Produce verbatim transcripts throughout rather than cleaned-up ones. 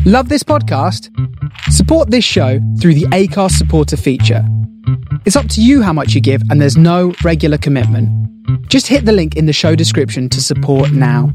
Love this podcast? Support this show through the Acast supporter feature. It's up to you how much you give, and there's no regular commitment. Just hit the link in the show description to support now.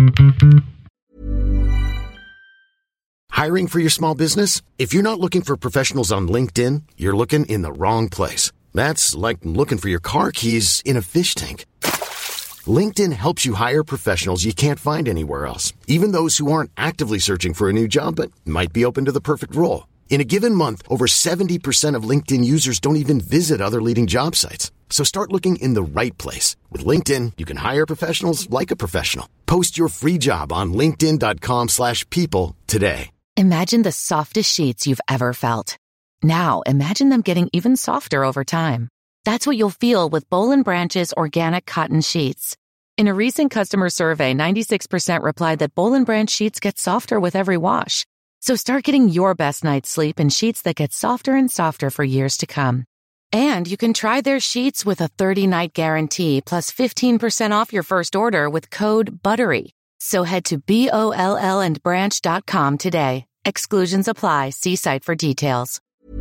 Hiring for your small business? If you're not looking for professionals on LinkedIn, you're looking in the wrong place. That's like looking for your car keys in a fish tank. LinkedIn helps you hire professionals you can't find anywhere else, even those who aren't actively searching for a new job but might be open to the perfect role. In a given month, over seventy percent of LinkedIn users don't even visit other leading job sites. So start looking in the right place. With LinkedIn, you can hire professionals like a professional. Post your free job on linkedin.com slash people today. Imagine the softest sheets you've ever felt. Now imagine them getting even softer over time. That's what you'll feel with Boll and Branch's organic cotton sheets. In a recent customer survey, ninety-six percent replied that Boll and Branch sheets get softer with every wash. So start getting your best night's sleep in sheets that get softer and softer for years to come. And you can try their sheets with a thirty-night guarantee plus fifteen percent off your first order with code BUTTERY. So head to B O L L and branch dot com today. Exclusions apply. See site for details.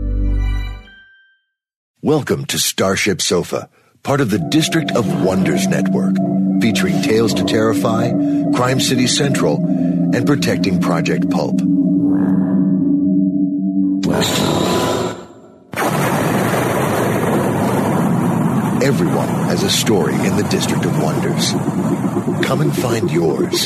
Welcome to Starship Sofa, part of the District of Wonders network, featuring Tales to Terrify, Crime City Central, and Protecting Project Pulp. Everyone has a story in the District of Wonders. Come and find yours.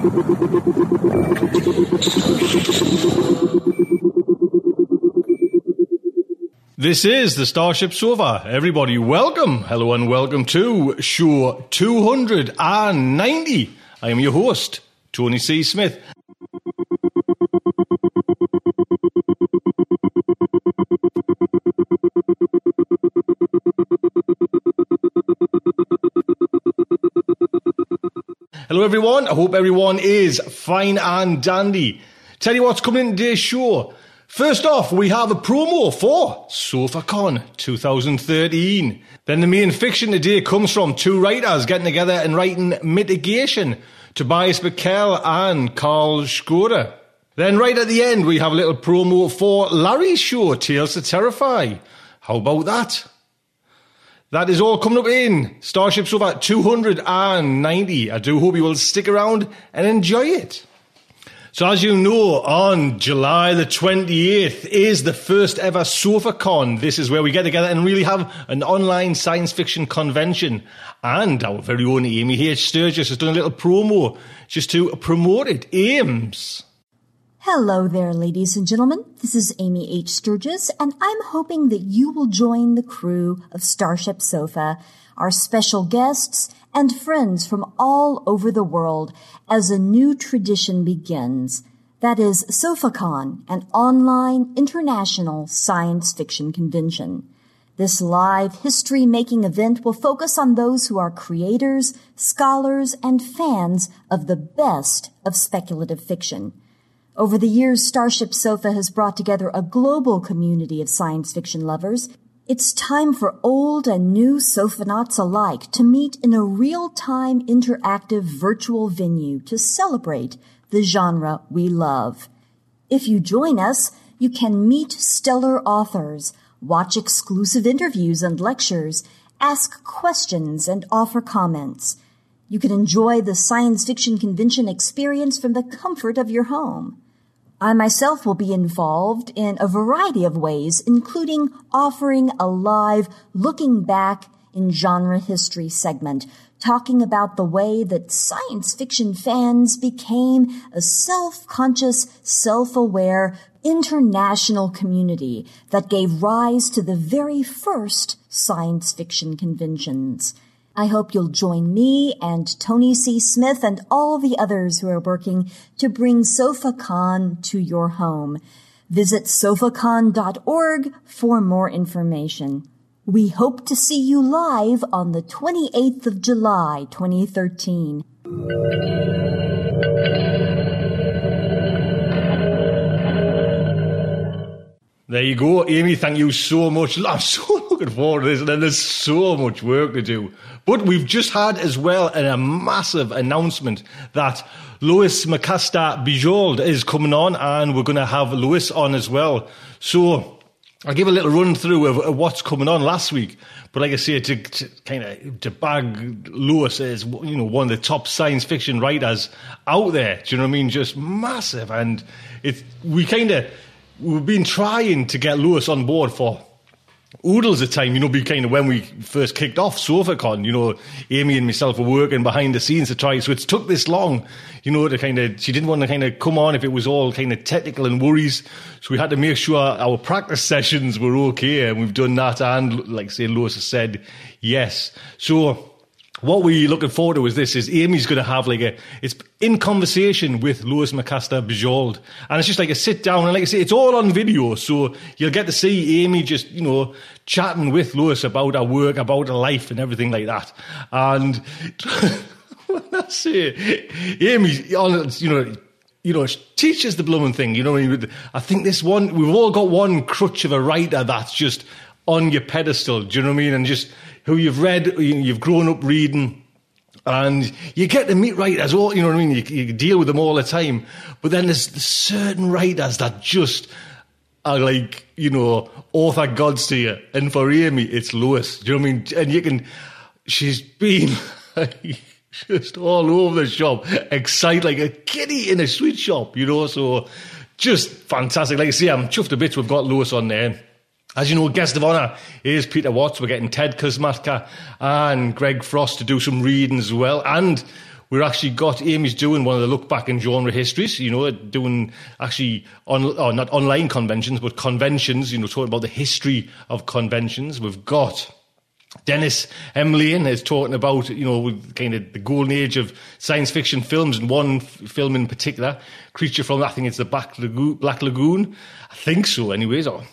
This is the Starship Sofa. Everybody, welcome. Hello and welcome to show two hundred ninety. I am your host, Tony C. Smith. Hello everyone, I hope everyone is fine and dandy. Tell you what's coming in today's show. First off, we have a promo for SofaCon twenty thirteen. Then the main fiction today comes from two writers getting together and writing Mitigation, Tobias Buckell and Carl Schroeder. Then right at the end, we have a little promo for Larry's show, Tales to Terrify. How about that? That is all coming up in Starship Sofa two hundred ninety. I do hope you will stick around and enjoy it. So as you know, on July the twenty-eighth is the first ever SofaCon. This is where we get together and really have an online science fiction convention. And our very own Amy H. Sturgis has done a little promo just to promote it. Ames. Hello there, ladies and gentlemen. This is Amy H. Sturgis, and I'm hoping that you will join the crew of Starship Sofa, our special guests, and friends from all over the world as a new tradition begins. That is SofaCon, an online international science fiction convention. This live history-making event will focus on those who are creators, scholars, and fans of the best of speculative fiction. Over the years, Starship Sofa has brought together a global community of science fiction lovers. It's time for old and new Sofanauts alike to meet in a real-time interactive virtual venue to celebrate the genre we love. If you join us, you can meet stellar authors, watch exclusive interviews and lectures, ask questions, and offer comments. You can enjoy the science fiction convention experience from the comfort of your home. I myself will be involved in a variety of ways, including offering a live Looking Back in Genre History segment, talking about the way that science fiction fans became a self-conscious, self-aware, international community that gave rise to the very first science fiction conventions. I hope you'll join me and Tony C. Smith and all the others who are working to bring SofaCon to your home. Visit sofacon dot org for more information. We hope to see you live on the twenty-eighth of July, twenty thirteen. There you go, Amy. Thank you so much. I'm so looking forward to this, and there's so much work to do. But we've just had as well a massive announcement that Louis McCaster-Bujold is coming on, and we're going to have Louis on as well. So I'll give a little run through of, of what's coming on last week. But like I say, to, to kind of to bag Louis as, you know, one of the top science fiction writers out there. Do you know what I mean? Just massive. And it we kind of we've been trying to get Louis on board for oodles of time, you know, be kind of when we first kicked off SofaCon, you know, Amy and myself were working behind the scenes to try, so it's took this long, you know, to kind of, she didn't want to kind of come on if it was all kind of technical and worries, so we had to make sure our practice sessions were okay, and we've done that, and like say Louis has said, yes. So what we're looking forward to is this, is Amy's going to have like a, it's in conversation with Louis McCaster-Bujold. And it's just like a sit down, and like I say, it's all on video. So you'll get to see Amy just, you know, chatting with Louis about her work, about her life and everything like that. And when I say Amy, you know, you know, teaches the blooming thing, you know what I mean? I think this one, we've all got one crutch of a writer that's just on your pedestal, do you know what I mean? And just who you've read, you've grown up reading, and you get to meet writers, all, you know what I mean? You, you deal with them all the time. But then there's certain writers that just are like, you know, author gods to you. And for Amy, it's Louis, do you know what I mean? And you can, she's been just all over the shop, excited like a kitty in a sweet shop, you know? So just fantastic. Like I say, I'm chuffed to bits we've got Louis on there. As you know, guest of honour is Peter Watts. We're getting Ted Kosmatka and Greg Frost to do some reading as well. And we're actually got, Amy's doing one of the look back in genre histories, you know, doing actually, on, oh, not online conventions, but conventions, you know, talking about the history of conventions. We've got Dennis M. Lane is talking about, you know, kind of the golden age of science fiction films, and one f- film in particular, creature from, I think it's the Black Lagoon, Black Lagoon. I think so anyways, or...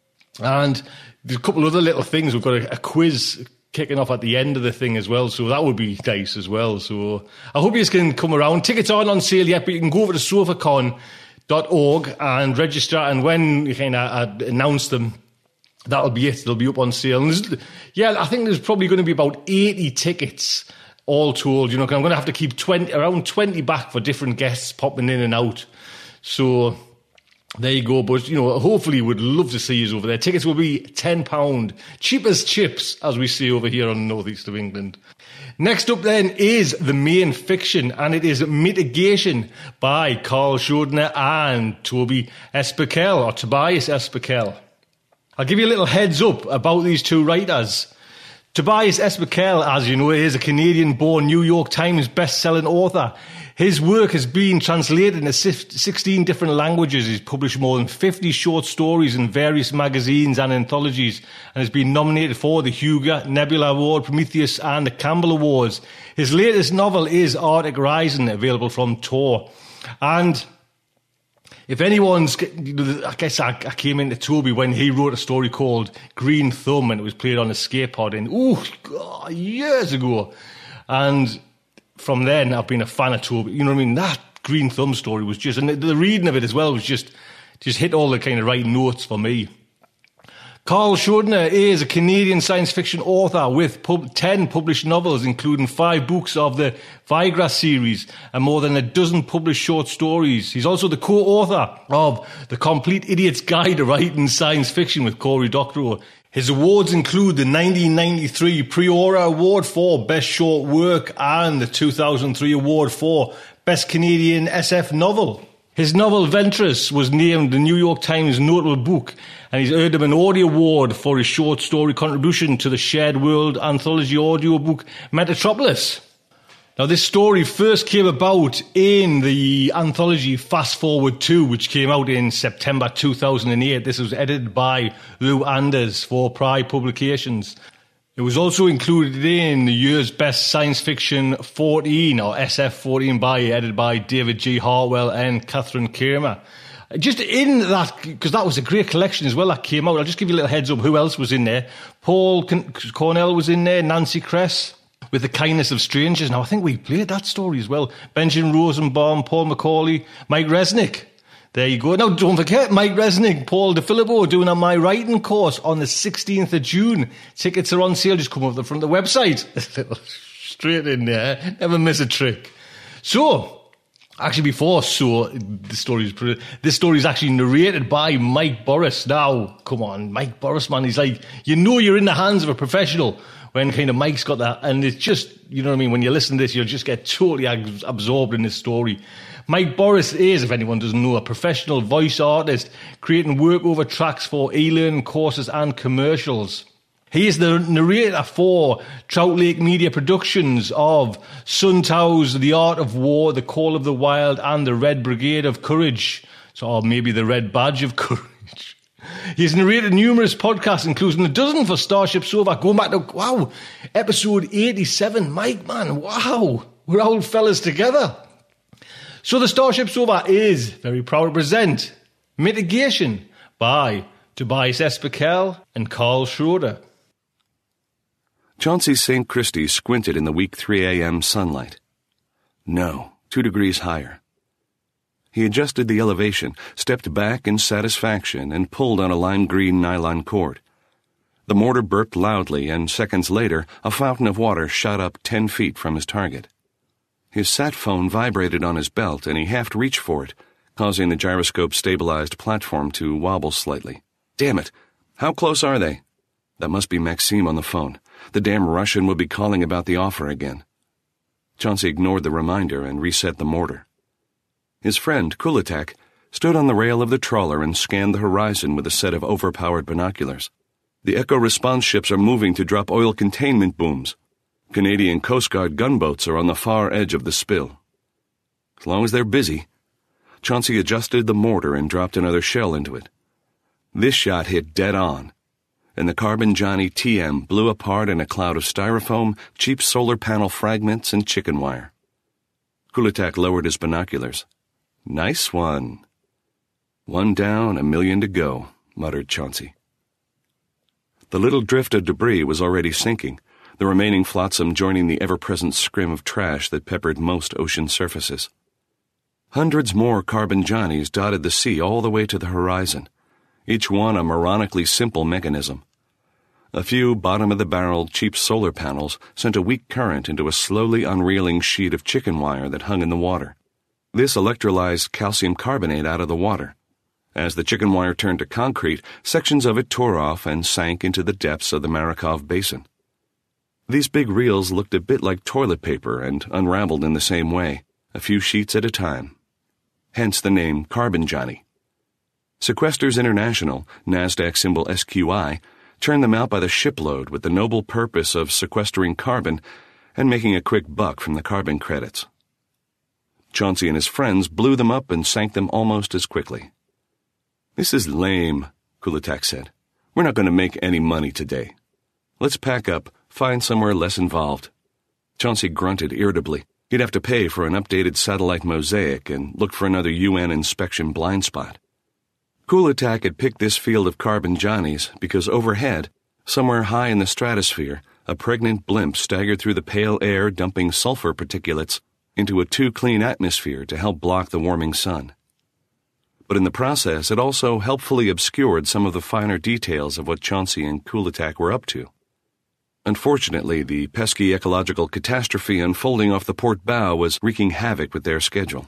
And there's a couple of other little things. We've got a, a quiz kicking off at the end of the thing as well, so that would be nice as well. So I hope you can come around. Tickets aren't on sale yet, but you can go over to sofacon dot org and register, and when you kind of announce them, that'll be it. They'll be up on sale. And yeah, I think there's probably going to be about eighty tickets all told. You know, 'cause I'm going to have to keep twenty, around twenty back for different guests popping in and out. So there you go. But, you know, hopefully we'd love to see you over there. Tickets will be ten pounds. Cheap as chips, as we say over here on the northeast of England. Next up then is the main fiction, and it is Mitigation by Carl Schodner and Toby Espekel, or Tobias Espekel. I'll give you a little heads up about these two writers. Tobias Espekel, as you know, is a Canadian-born New York Times best-selling author. His work has been translated into sixteen different languages. He's published more than fifty short stories in various magazines and anthologies, and has been nominated for the Hugo, Nebula Award, Prometheus and the Campbell Awards. His latest novel is Arctic Rising, available from Tor. And if anyone's, I guess I, I came into Toby when he wrote a story called Green Thumb, and it was played on a skate pod in, ooh, God, years ago. And from then, I've been a fan of Toby. You know what I mean? That Green Thumb story was just, and the, the reading of it as well was just, just hit all the kind of right notes for me. Carl Schodner is a Canadian science fiction author with pub- ten published novels, including five books of the Vigra series and more than a dozen published short stories. He's also the co-author of The Complete Idiot's Guide to Writing Science Fiction with Cory Doctorow. His awards include the nineteen ninety-three Priora Award for Best Short Work and the two thousand three award for Best Canadian S F Novel. His novel Ventress was named the New York Times Notable Book, and he's earned him an Audio Award for his short story contribution to the Shared World anthology audiobook Metatropolis. Now, this story first came about in the anthology Fast Forward two, which came out in September two thousand eight. This was edited by Lou Anders for Pride Publications. It was also included in the year's Best Science Fiction fourteen, or S F fourteen, by edited by David G. Hartwell and Catherine Kramer. Just in that, because that was a great collection as well that came out. I'll just give you a little heads up who else was in there. Paul Cornell was in there, Nancy Kress, with The Kindness of Strangers. Now, I think we played that story as well. Benjamin Rosenbaum, Paul McCauley, Mike Resnick. There you go. Now, don't forget, Mike Resnick, Paul DeFilippo doing a My Writing course on the sixteenth of June. Tickets are on sale. Just come over the front of the website. Straight in there. Never miss a trick. So, Actually, before so the story is this story is actually narrated by Mike Boris. Now, come on, Mike Boris, man, he's like, you know, you're in the hands of a professional when kind of Mike's got that, and it's just, you know what I mean. When you listen to this, you'll just get totally absorbed in this story. Mike Boris is, if anyone doesn't know, a professional voice artist creating work-over tracks for e-learning courses and commercials. He is the narrator for Trout Lake Media Productions of Sun Tao's The Art of War, The Call of the Wild, and The Red Brigade of Courage. So, or maybe The Red Badge of Courage. He's narrated numerous podcasts, including a dozen for Starship Sofa, going back to, wow, episode eighty-seven. Mike, man, wow, we're old fellas together. So the Starship Sofa is very proud to present Mitigation by Tobias Espikel and Carl Schroeder. Chauncey Saint Christie squinted in the weak three a.m. sunlight. No, two degrees higher. He adjusted the elevation, stepped back in satisfaction, and pulled on a lime green nylon cord. The mortar burped loudly, and seconds later, a fountain of water shot up ten feet from his target. His sat phone vibrated on his belt, and he half reached for it, causing the gyroscope-stabilized platform to wobble slightly. Damn it! How close are they? That must be Maxime on the phone. The damn Russian would be calling about the offer again. Chauncey ignored the reminder and reset the mortar. His friend, Kulitak, stood on the rail of the trawler and scanned the horizon with a set of overpowered binoculars. The Echo response ships are moving to drop oil containment booms. Canadian Coast Guard gunboats are on the far edge of the spill. As long as they're busy. Chauncey adjusted the mortar and dropped another shell into it. This shot hit dead on, and the Carbon Johnny T M blew apart in a cloud of styrofoam, cheap solar panel fragments, and chicken wire. Kulitak lowered his binoculars. Nice one. One down, a million to go, muttered Chauncey. The little drift of debris was already sinking, the remaining flotsam joining the ever-present scrim of trash that peppered most ocean surfaces. Hundreds more Carbon Johnnies dotted the sea all the way to the horizon, each one a moronically simple mechanism. A few bottom-of-the-barrel cheap solar panels sent a weak current into a slowly unreeling sheet of chicken wire that hung in the water. This electrolyzed calcium carbonate out of the water. As the chicken wire turned to concrete, sections of it tore off and sank into the depths of the Marikov Basin. These big reels looked a bit like toilet paper and unraveled in the same way, a few sheets at a time. Hence the name Carbon Johnny. Sequesters International, NASDAQ symbol S Q I, churned them out by the shipload with the noble purpose of sequestering carbon and making a quick buck from the carbon credits. Chauncey and his friends blew them up and sank them almost as quickly. This is lame, Kulitak said. We're not going to make any money today. Let's pack up, find somewhere less involved. Chauncey grunted irritably. He'd have to pay for an updated satellite mosaic and look for another U N inspection blind spot. Kulitak had picked this field of Carbon Johnnies because overhead, somewhere high in the stratosphere, a pregnant blimp staggered through the pale air dumping sulfur particulates into a too-clean atmosphere to help block the warming sun. But in the process, it also helpfully obscured some of the finer details of what Chauncey and Kulitak were up to. Unfortunately, the pesky ecological catastrophe unfolding off the port bow was wreaking havoc with their schedule.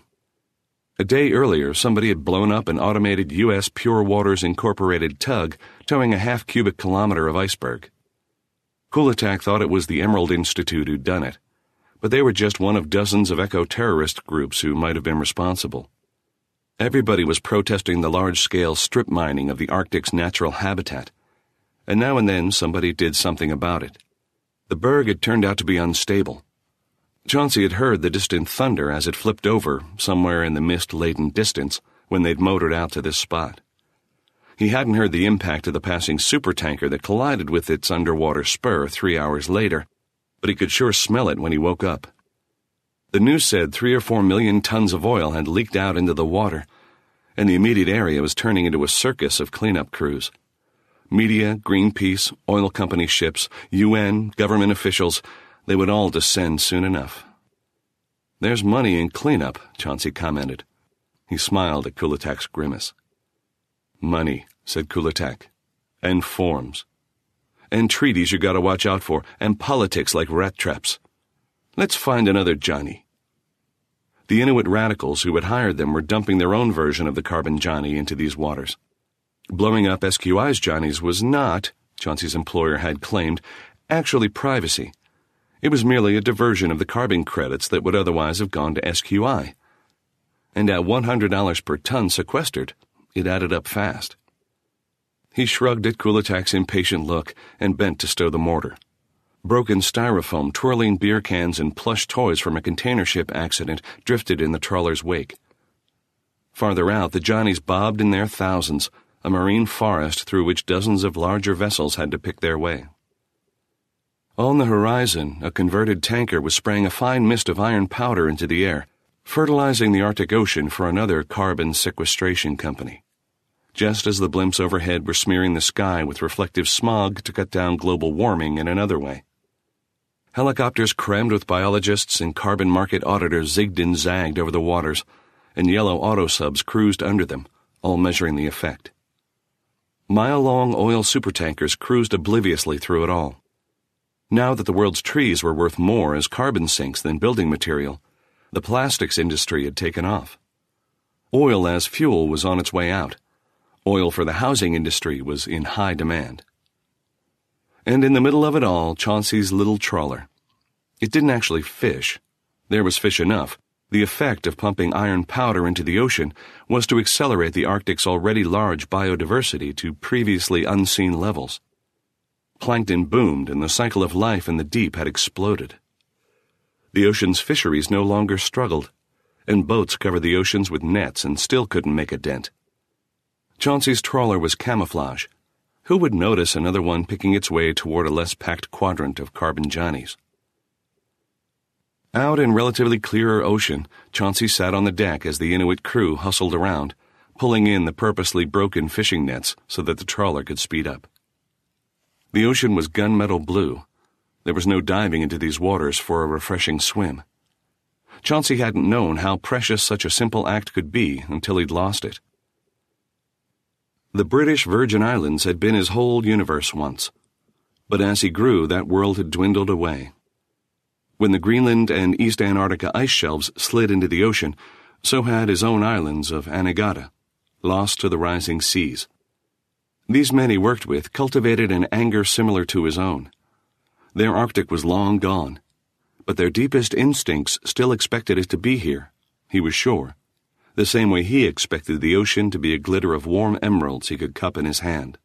A day earlier, somebody had blown up an automated U S Pure Waters Incorporated tug towing a half-cubic kilometer of iceberg. Kulitak thought it was the Emerald Institute who'd done it, but they were just one of dozens of eco-terrorist groups who might have been responsible. Everybody was protesting the large-scale strip mining of the Arctic's natural habitat, and now and then somebody did something about it. The berg had turned out to be unstable. Chauncey had heard the distant thunder as it flipped over somewhere in the mist-laden distance when they'd motored out to this spot. He hadn't heard the impact of the passing supertanker that collided with its underwater spur three hours later, but he could sure smell it when he woke up. The news said three or four million tons of oil had leaked out into the water, and the immediate area was turning into a circus of cleanup crews. Media, Greenpeace, oil company ships, U N, government officials, they would all descend soon enough. There's money in cleanup, Chauncey commented. He smiled at Kulitak's grimace. Money, said Kulitak. And forms. And treaties you gotta watch out for, and politics like rat traps. Let's find another Johnny. The Inuit radicals who had hired them were dumping their own version of the Carbon Johnny into these waters. Blowing up S Q I's Johnnies was not, Chauncey's employer had claimed, actually privacy. It was merely a diversion of the carbon credits that would otherwise have gone to S Q I. And at one hundred dollars per ton sequestered, it added up fast. He shrugged at Kulatak's impatient look and bent to stow the mortar. Broken styrofoam, twirling beer cans, and plush toys from a container ship accident drifted in the trawler's wake. Farther out, the Johnnies bobbed in their thousands, a marine forest through which dozens of larger vessels had to pick their way. On the horizon, a converted tanker was spraying a fine mist of iron powder into the air, fertilizing the Arctic Ocean for another carbon sequestration company. Just as the blimps overhead were smearing the sky with reflective smog to cut down global warming in another way. Helicopters crammed with biologists and carbon market auditors zigged and zagged over the waters, and yellow autosubs cruised under them, all measuring the effect. Mile-long oil supertankers cruised obliviously through it all. Now that the world's trees were worth more as carbon sinks than building material, the plastics industry had taken off. Oil as fuel was on its way out. Oil for the housing industry was in high demand. And in the middle of it all, Chauncey's little trawler. It didn't actually fish. There was fish enough. The effect of pumping iron powder into the ocean was to accelerate the Arctic's already large biodiversity to previously unseen levels. Plankton boomed, and the cycle of life in the deep had exploded. The ocean's fisheries no longer struggled, and boats covered the oceans with nets and still couldn't make a dent. Chauncey's trawler was camouflage. Who would notice another one picking its way toward a less packed quadrant of Carbon Johnnies? Out in relatively clearer ocean, Chauncey sat on the deck as the Inuit crew hustled around, pulling in the purposely broken fishing nets so that the trawler could speed up. The ocean was gunmetal blue. There was no diving into these waters for a refreshing swim. Chauncey hadn't known how precious such a simple act could be until he'd lost it. The British Virgin Islands had been his whole universe once, but as he grew, that world had dwindled away. When the Greenland and East Antarctica ice shelves slid into the ocean, so had his own islands of Anegada, lost to the rising seas. These men he worked with cultivated an anger similar to his own. Their Arctic was long gone, but their deepest instincts still expected it to be here, he was sure, the same way he expected the ocean to be a glitter of warm emeralds he could cup in his hand.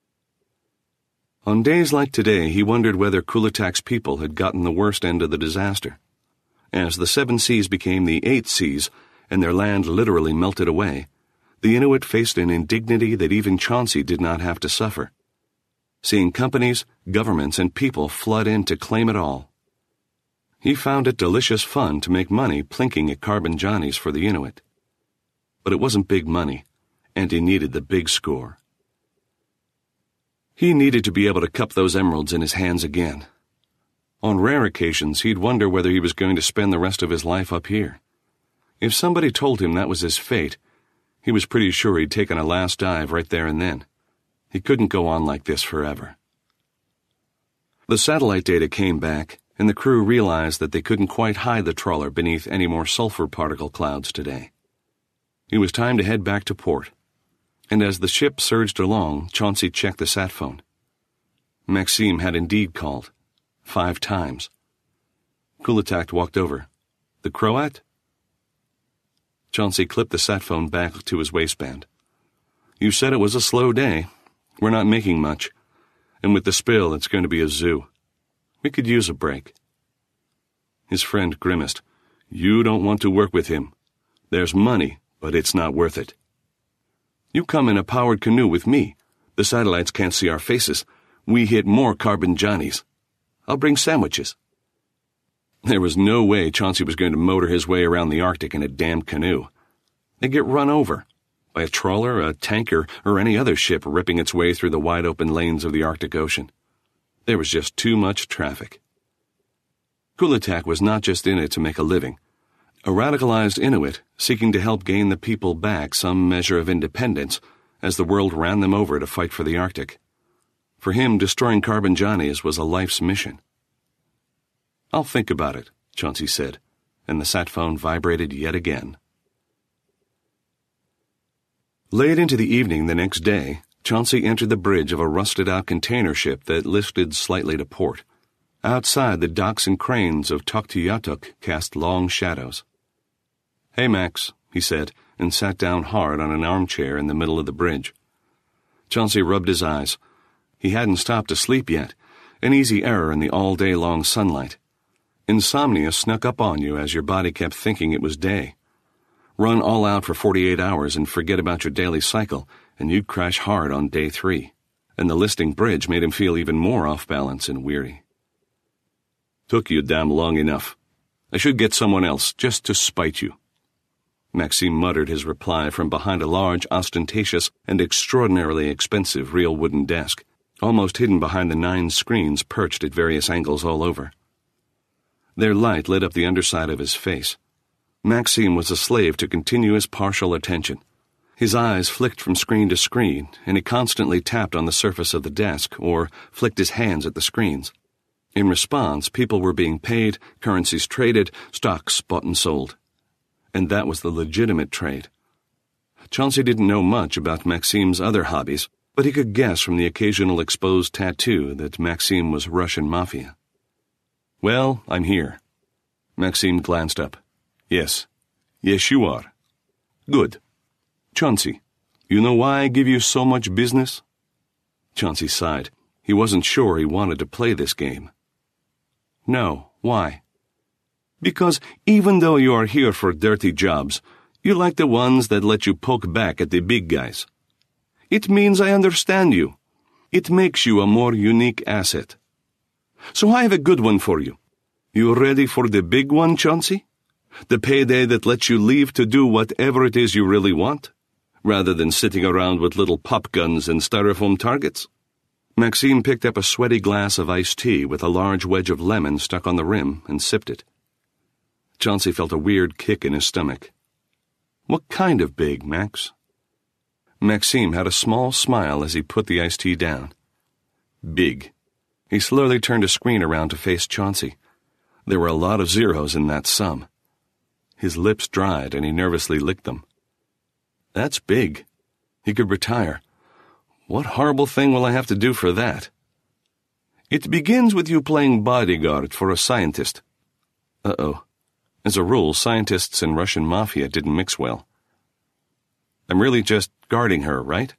On days like today, he wondered whether Kulatak's people had gotten the worst end of the disaster. As the seven seas became the eight seas, and their land literally melted away, the Inuit faced an indignity that even Chauncey did not have to suffer. Seeing companies, governments, and people flood in to claim it all. He found it delicious fun to make money plinking at Carbon Johnnies for the Inuit. But it wasn't big money, and he needed the big score. He needed to be able to cup those emeralds in his hands again. On rare occasions, he'd wonder whether he was going to spend the rest of his life up here. If somebody told him that was his fate, he was pretty sure he'd taken a last dive right there and then. He couldn't go on like this forever. The satellite data came back, and the crew realized that they couldn't quite hide the trawler beneath any more sulfur particle clouds today. It was time to head back to port, and as the ship surged along, Chauncey checked the sat phone. Maxime had indeed called, five times. Kulatak walked over. The Croat? Chauncey clipped the sat phone back to his waistband. You said it was a slow day. We're not making much, and with the spill, it's going to be a zoo. We could use a break. His friend grimaced. You don't want to work with him. There's money, but it's not worth it. You come in a powered canoe with me. The satellites can't see our faces. We hit more Carbon Johnnies. I'll bring sandwiches. There was no way Chauncey was going to motor his way around the Arctic in a damned canoe. They'd get run over by a trawler, a tanker, or any other ship ripping its way through the wide-open lanes of the Arctic Ocean. There was just too much traffic. Kulatak was not just in it to make a living. A radicalized Inuit seeking to help gain the people back some measure of independence as the world ran them over to fight for the Arctic. For him, destroying Carbon Johnnies was a life's mission. I'll think about it, Chauncey said, and the sat phone vibrated yet again. Late into the evening the next day, Chauncey entered the bridge of a rusted-out container ship that listed slightly to port. Outside, the docks and cranes of Tuktoyaktuk cast long shadows. "Hey, Max," he said, and sat down hard on an armchair in the middle of the bridge. Chauncey rubbed his eyes. He hadn't stopped to sleep yet, an easy error in the all-day-long sunlight. Insomnia snuck up on you as your body kept thinking it was day. Run all out for forty-eight hours and forget about your daily cycle, and you'd crash hard on day three. And the listing bridge made him feel even more off-balance and weary. "Took you damn long enough. I should get someone else, just to spite you." Maxime muttered his reply from behind a large, ostentatious, and extraordinarily expensive real wooden desk, almost hidden behind the nine screens perched at various angles all over. Their light lit up the underside of his face. Maxime was a slave to continuous partial attention. His eyes flicked from screen to screen, and he constantly tapped on the surface of the desk or flicked his hands at the screens. In response, people were being paid, currencies traded, stocks bought and sold. And that was the legitimate trade. Chauncey didn't know much about Maxime's other hobbies, but he could guess from the occasional exposed tattoo that Maxime was Russian mafia. "Well, I'm here." Maxime glanced up. "Yes. Yes, you are. Good. Chauncey, you know why I give you so much business?" Chauncey sighed. He wasn't sure he wanted to play this game. "No, why?" "Because even though you are here for dirty jobs, you like the ones that let you poke back at the big guys. It means I understand you. It makes you a more unique asset. So I have a good one for you. You ready for the big one, Chauncey? The payday that lets you leave to do whatever it is you really want, rather than sitting around with little pop guns and styrofoam targets?" Maxime picked up a sweaty glass of iced tea with a large wedge of lemon stuck on the rim and sipped it. Chauncey felt a weird kick in his stomach. "What kind of big, Max?" Maxime had a small smile as he put the iced tea down. "Big." He slowly turned a screen around to face Chauncey. There were a lot of zeros in that sum. His lips dried and he nervously licked them. "That's big. He could retire. What horrible thing will I have to do for that?" "It begins with you playing bodyguard for a scientist." Uh-oh. As a rule, scientists and Russian mafia didn't mix well. "I'm really just guarding her, right?"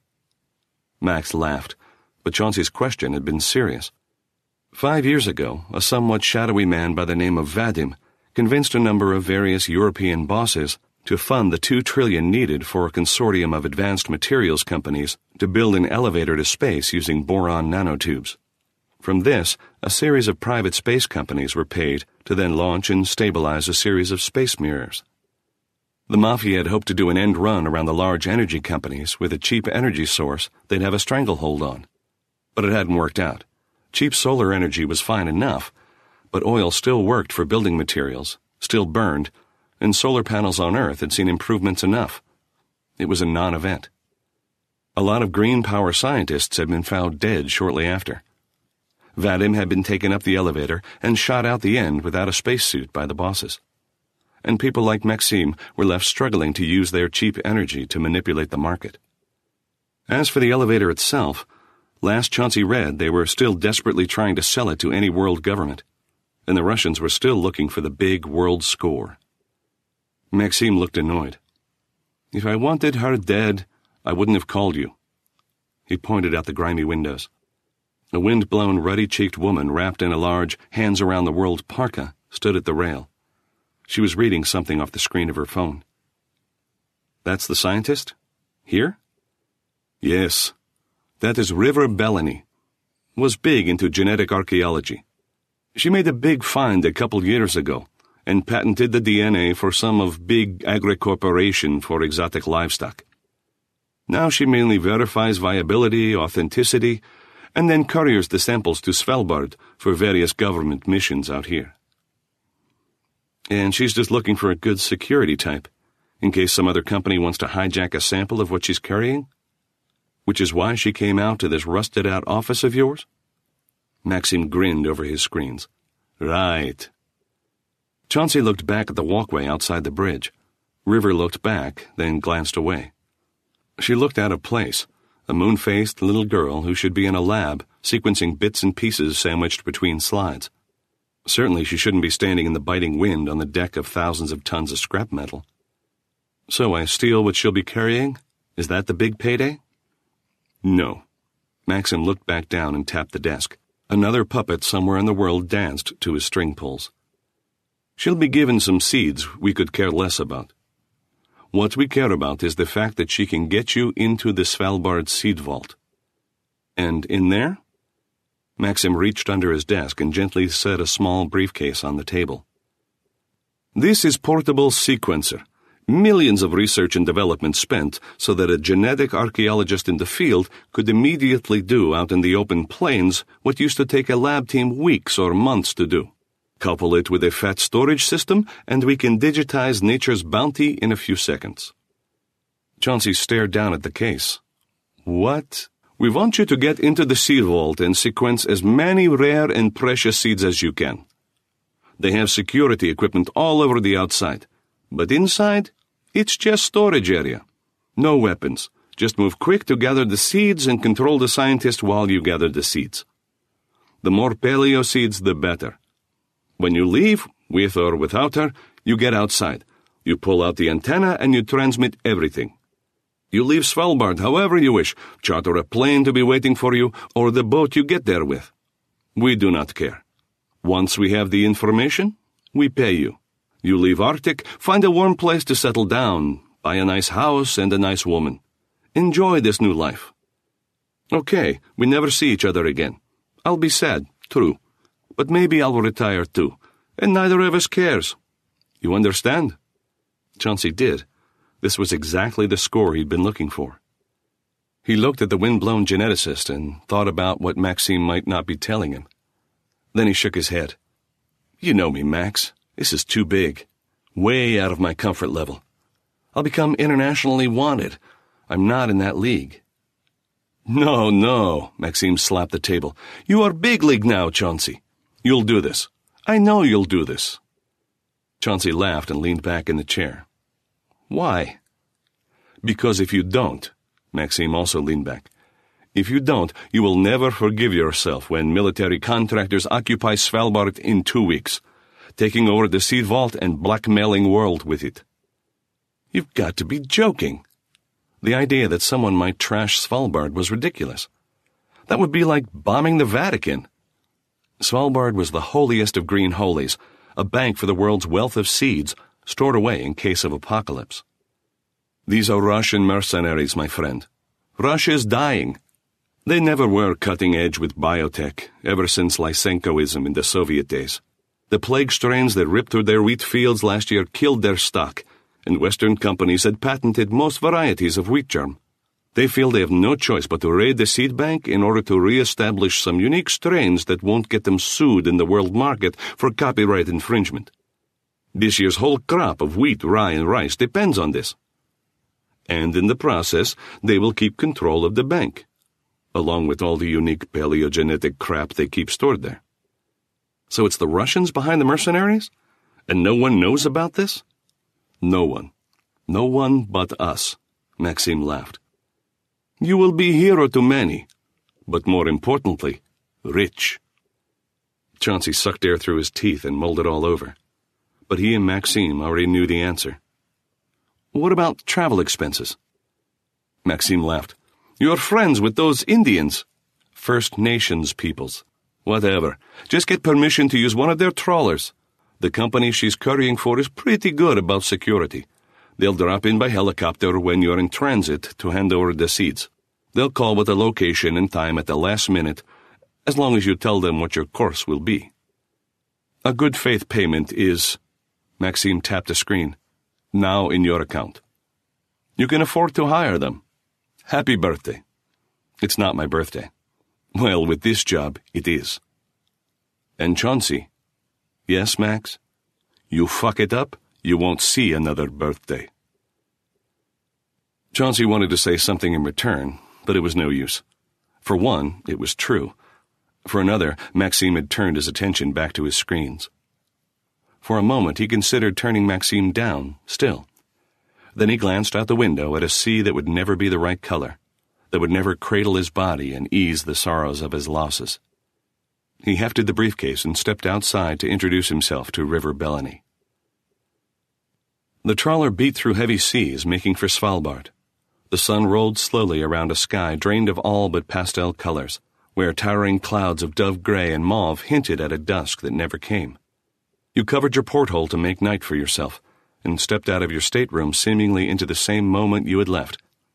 Max laughed, but Chauncey's question had been serious. Five years ago, a somewhat shadowy man by the name of Vadim convinced a number of various European bosses to fund the two trillion dollars needed for a consortium of advanced materials companies to build an elevator to space using boron nanotubes. From this, a series of private space companies were paid to then launch and stabilize a series of space mirrors. The Mafia had hoped to do an end run around the large energy companies with a cheap energy source they'd have a stranglehold on. But it hadn't worked out. Cheap solar energy was fine enough, but oil still worked for building materials, still burned, and solar panels on Earth had seen improvements enough. It was a non-event. A lot of green power scientists had been found dead shortly after. Vadim had been taken up the elevator and shot out the end without a spacesuit by the bosses. And people like Maxime were left struggling to use their cheap energy to manipulate the market. As for the elevator itself, last Chauncey read they were still desperately trying to sell it to any world government, and the Russians were still looking for the big world score. Maxime looked annoyed. "If I wanted her dead, I wouldn't have called you." He pointed out the grimy windows. A wind-blown, ruddy-cheeked woman wrapped in a large, hands-around-the-world parka stood at the rail. She was reading something off the screen of her phone. "That's the scientist? Here?" "Yes. That is River Bellany. Was big into genetic archaeology. She made a big find a couple years ago and patented the D N A for some of Big Agri Corporation for exotic livestock. Now she mainly verifies viability, authenticity, and then couriers the samples to Svalbard for various government missions out here. And she's just looking for a good security type, in case some other company wants to hijack a sample of what she's carrying? Which is why she came out to this rusted-out office of yours?" Maxime grinned over his screens. "Right." Chauncey looked back at the walkway outside the bridge. River looked back, then glanced away. She looked out of place, a moon-faced little girl who should be in a lab, sequencing bits and pieces sandwiched between slides. Certainly she shouldn't be standing in the biting wind on the deck of thousands of tons of scrap metal. So I steal what she'll be carrying? Is that the big payday? No. Maxim looked back down and tapped the desk. Another puppet somewhere in the world danced to his string pulls. She'll be given some seeds we could care less about. What we care about is the fact that she can get you into the Svalbard seed vault. And in there? Maxim reached under his desk and gently set a small briefcase on the table. This is portable sequencer. Millions of research and development spent so that a genetic archaeologist in the field could immediately do out in the open plains what used to take a lab team weeks or months to do. Couple it with a fat storage system, and we can digitize nature's bounty in a few seconds. Chauncey stared down at the case. What? We want you to get into the seed vault and sequence as many rare and precious seeds as you can. They have security equipment all over the outside, but inside, it's just storage area. No weapons. Just move quick to gather the seeds and control the scientist while you gather the seeds. The more paleo seeds, the better. When you leave, with or without her, you get outside. You pull out the antenna and you transmit everything. You leave Svalbard however you wish, charter a plane to be waiting for you, or the boat you get there with. We do not care. Once we have the information, we pay you. You leave Arctic, find a warm place to settle down, buy a nice house and a nice woman. Enjoy this new life. Okay, we never see each other again. I'll be sad, true. But maybe I'll retire too, and neither of us cares. You understand? Chauncey did. This was exactly the score he'd been looking for. He looked at the wind-blown geneticist and thought about what Maxime might not be telling him. Then he shook his head. You know me, Max. This is too big. Way out of my comfort level. I'll become internationally wanted. I'm not in that league. No, no, Maxime slapped the table. You are big league now, Chauncey. You'll do this. I know you'll do this. Chauncey laughed and leaned back in the chair. Why? Because if you don't, Maxime also leaned back, if you don't, you will never forgive yourself when military contractors occupy Svalbard in two weeks, taking over the seed vault and blackmailing world with it. You've got to be joking. The idea that someone might trash Svalbard was ridiculous. That would be like bombing the Vatican. Svalbard was the holiest of green holies, a bank for the world's wealth of seeds, stored away in case of apocalypse. These are Russian mercenaries, my friend. Russia's dying. They never were cutting edge with biotech, ever since Lysenkoism in the Soviet days. The plague strains that ripped through their wheat fields last year killed their stock, and Western companies had patented most varieties of wheat germ. They feel they have no choice but to raid the seed bank in order to re-establish some unique strains that won't get them sued in the world market for copyright infringement. This year's whole crop of wheat, rye, and rice depends on this. And in the process, they will keep control of the bank, along with all the unique paleogenetic crap they keep stored there. So it's the Russians behind the mercenaries? And no one knows about this? No one. No one but us, Maxime laughed. You will be hero to many, but more importantly, rich. Chauncey sucked air through his teeth and mulled it all over. But he and Maxime already knew the answer. What about travel expenses? Maxime laughed. You're friends with those Indians. First Nations peoples. Whatever. Just get permission to use one of their trawlers. The company she's currying for is pretty good about security. They'll drop in by helicopter when you're in transit to hand over the seeds. They'll call with the location and time at the last minute, as long as you tell them what your course will be. A good faith payment is, Maxime tapped the screen, now in your account. You can afford to hire them. Happy birthday. It's not my birthday. Well, with this job, it is. And Chauncey, yes, Max? You fuck it up, you won't see another birthday. Chauncey wanted to say something in return, but it was no use. For one, it was true. For another, Maxime had turned his attention back to his screens. For a moment he considered turning Maxime down, still. Then he glanced out the window at a sea that would never be the right color, that would never cradle his body and ease the sorrows of his losses. He hefted the briefcase and stepped outside to introduce himself to River Bellany. The trawler beat through heavy seas, making for Svalbard. The sun rolled slowly around a sky drained of all but pastel colors, where towering clouds of dove gray and mauve hinted at a dusk that never came. You covered your porthole to make night for yourself, and stepped out of your stateroom seemingly into the same moment you had left.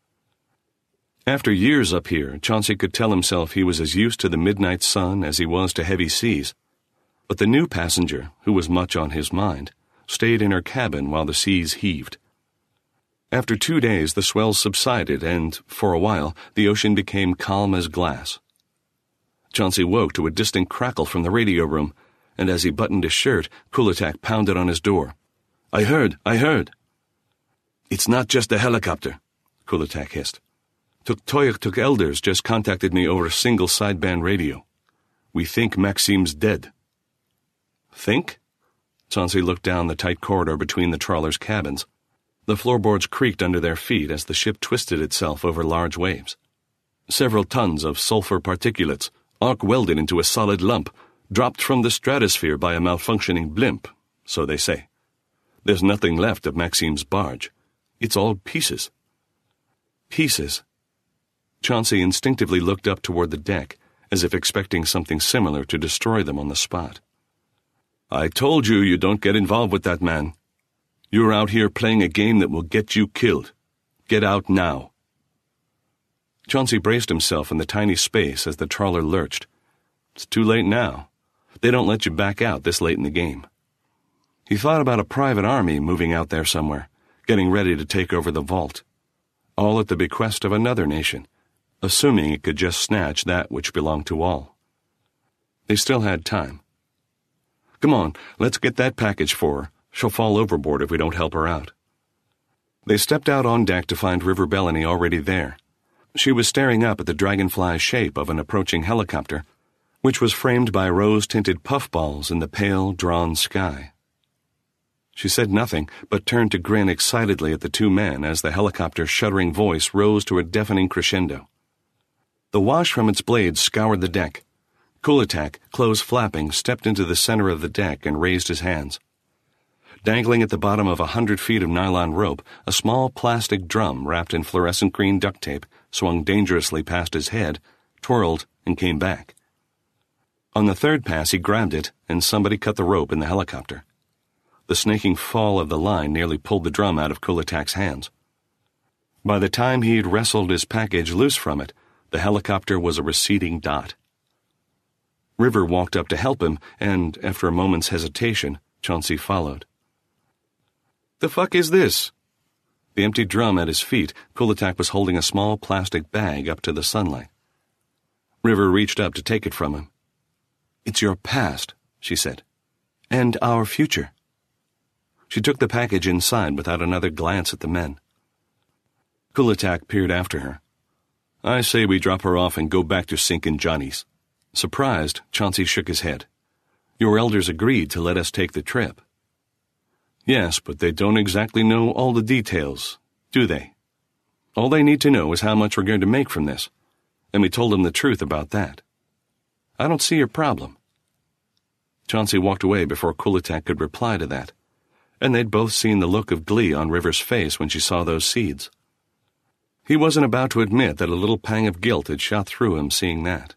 After years up here, Chauncey could tell himself he was as used to the midnight sun as he was to heavy seas. But the new passenger, who was much on his mind, stayed in her cabin while the seas heaved. After two days, the swells subsided, and, for a while, the ocean became calm as glass. Chauncey woke to a distant crackle from the radio room, and as he buttoned his shirt, Kulatak pounded on his door. "I heard, I heard." "It's not just a helicopter," Kulatak hissed. Tuktoyak Tuk Elders just contacted me over a single sideband radio. We think Maxime's dead. Think? Chauncey looked down the tight corridor between the trawler's cabins. The floorboards creaked under their feet as the ship twisted itself over large waves. Several tons of sulfur particulates, arc-welded into a solid lump, dropped from the stratosphere by a malfunctioning blimp, so they say. There's nothing left of Maxime's barge. It's all pieces. Pieces. Chauncey instinctively looked up toward the deck, as if expecting something similar to destroy them on the spot. I told you you don't get involved with that man. You're out here playing a game that will get you killed. Get out now. Chauncey braced himself in the tiny space as the trawler lurched. It's too late now. They don't let you back out this late in the game. He thought about a private army moving out there somewhere, getting ready to take over the vault. All at the bequest of another nation, assuming it could just snatch that which belonged to all. They still had time. Come on, let's get that package for her. She'll fall overboard if we don't help her out. They stepped out on deck to find River Bellany already there. She was staring up at the dragonfly shape of an approaching helicopter, which was framed by rose-tinted puffballs in the pale, drawn sky. She said nothing, but turned to grin excitedly at the two men as the helicopter's shuddering voice rose to a deafening crescendo. The wash from its blades scoured the deck. Kulatak, clothes flapping, stepped into the center of the deck and raised his hands. Dangling at the bottom of a hundred feet of nylon rope, a small plastic drum wrapped in fluorescent green duct tape swung dangerously past his head, twirled, and came back. On the third pass he grabbed it, and somebody cut the rope in the helicopter. The snaking fall of the line nearly pulled the drum out of Kulatak's hands. By the time he'd wrestled his package loose from it, the helicopter was a receding dot. River walked up to help him, and, after a moment's hesitation, Chauncey followed. The fuck is this? The empty drum at his feet, Kulatak was holding a small plastic bag up to the sunlight. River reached up to take it from him. It's your past, she said, and our future. She took the package inside without another glance at the men. Kulatak peered after her. I say we drop her off and go back to sinking Johnny's. Surprised, Chauncey shook his head. Your elders agreed to let us take the trip. Yes, but they don't exactly know all the details, do they? All they need to know is how much we're going to make from this, and we told them the truth about that. I don't see your problem. Chauncey walked away before Kulatak could reply to that, and they'd both seen the look of glee on River's face when she saw those seeds. He wasn't about to admit that a little pang of guilt had shot through him seeing that.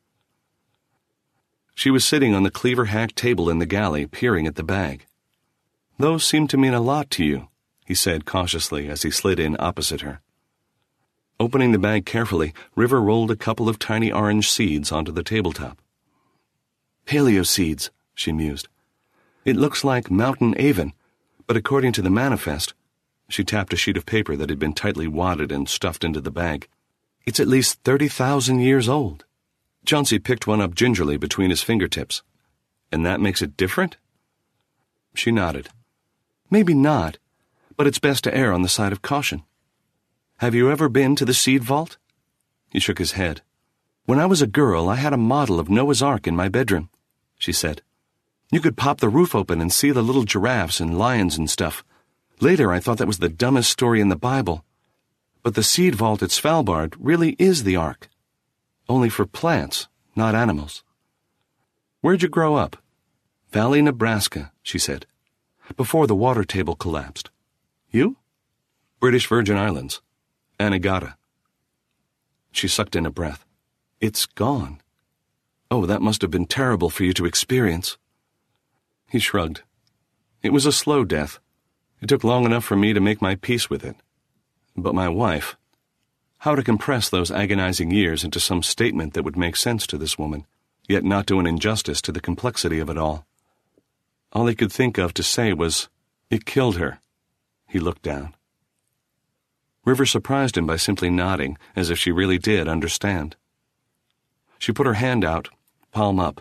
She was sitting on the cleaver-hacked table in the galley, peering at the bag. Those seem to mean a lot to you, he said cautiously as he slid in opposite her. Opening the bag carefully, River rolled a couple of tiny orange seeds onto the tabletop. Paleo seeds, she mused. It looks like mountain avon, but according to the manifest, she tapped a sheet of paper that had been tightly wadded and stuffed into the bag. It's at least thirty thousand years old. Chauncey picked one up gingerly between his fingertips. And that makes it different? She nodded. Maybe not, but it's best to err on the side of caution. Have you ever been to the seed vault? He shook his head. When I was a girl, I had a model of Noah's Ark in my bedroom, she said. You could pop the roof open and see the little giraffes and lions and stuff. Later, I thought that was the dumbest story in the Bible. But the seed vault at Svalbard really is the Ark. Only for plants, not animals. Where'd you grow up? Valley, Nebraska, she said, before the water table collapsed. You? British Virgin Islands. Anegada. She sucked in a breath. It's gone. Oh, that must have been terrible for you to experience. He shrugged. It was a slow death. It took long enough for me to make my peace with it. But my wife... How to compress those agonizing years into some statement that would make sense to this woman, yet not do an injustice to the complexity of it all. All he could think of to say was, "It killed her." He looked down. River surprised him by simply nodding, as if she really did understand. She put her hand out, palm up.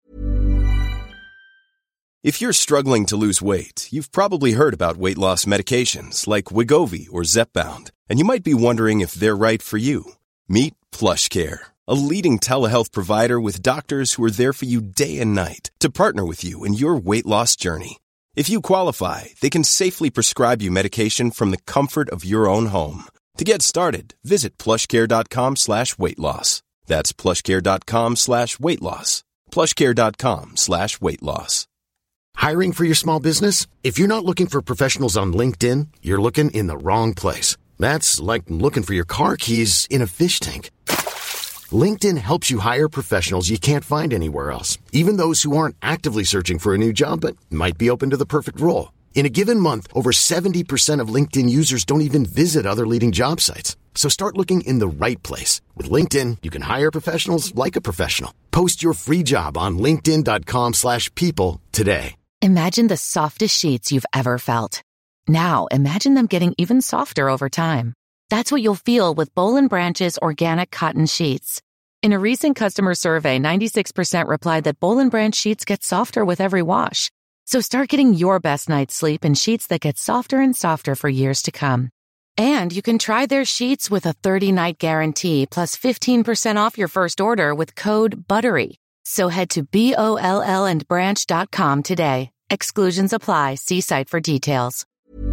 If you're struggling to lose weight, you've probably heard about weight loss medications like Wegovy or Zepbound, and you might be wondering if they're right for you. Meet PlushCare, a leading telehealth provider with doctors who are there for you day and night to partner with you in your weight loss journey. If you qualify, they can safely prescribe you medication from the comfort of your own home. To get started, visit plushcare.com slash weight loss. That's plushcare.com slash weight loss. plushcare.com slash weight loss. Hiring for your small business? If you're not looking for professionals on LinkedIn, you're looking in the wrong place. That's like looking for your car keys in a fish tank. LinkedIn helps you hire professionals you can't find anywhere else, even those who aren't actively searching for a new job but might be open to the perfect role. In a given month, over seventy percent of LinkedIn users don't even visit other leading job sites. So start looking in the right place. With LinkedIn, you can hire professionals like a professional. Post your free job on linkedin.com slash people today. Imagine the softest sheets you've ever felt. Now, imagine them getting even softer over time. That's what you'll feel with Boll and Branch's organic cotton sheets. In a recent customer survey, ninety-six percent replied that Boll and Branch sheets get softer with every wash. So start getting your best night's sleep in sheets that get softer and softer for years to come. And you can try their sheets with a thirty-night guarantee plus fifteen percent off your first order with code BUTTERY. So head to B O L L and branch dot com today. Exclusions apply. See site for details.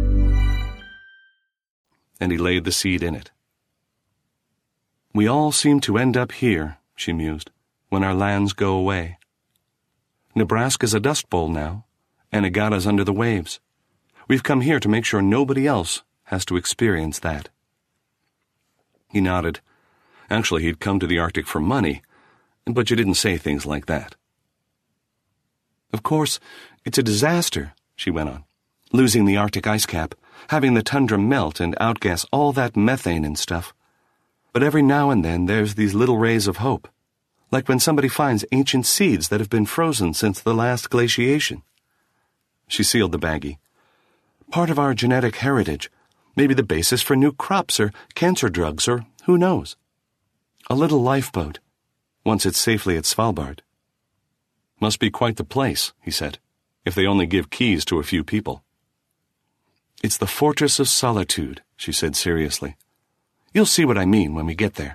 And he laid the seed in it. We all seem to end up here, she mused, when our lands go away. Nebraska's a dust bowl now, and Anegada's under the waves. We've come here to make sure nobody else has to experience that. He nodded. Actually, he'd come to the Arctic for money, but you didn't say things like that. Of course, it's a disaster, she went on, losing the Arctic ice cap, having the tundra melt and outgas all that methane and stuff. But every now and then there's these little rays of hope, like when somebody finds ancient seeds that have been frozen since the last glaciation. She sealed the baggie. Part of our genetic heritage, maybe the basis for new crops or cancer drugs or who knows. A little lifeboat, once it's safely at Svalbard. Must be quite the place, he said, if they only give keys to a few people. It's the Fortress of Solitude, she said seriously. You'll see what I mean when we get there.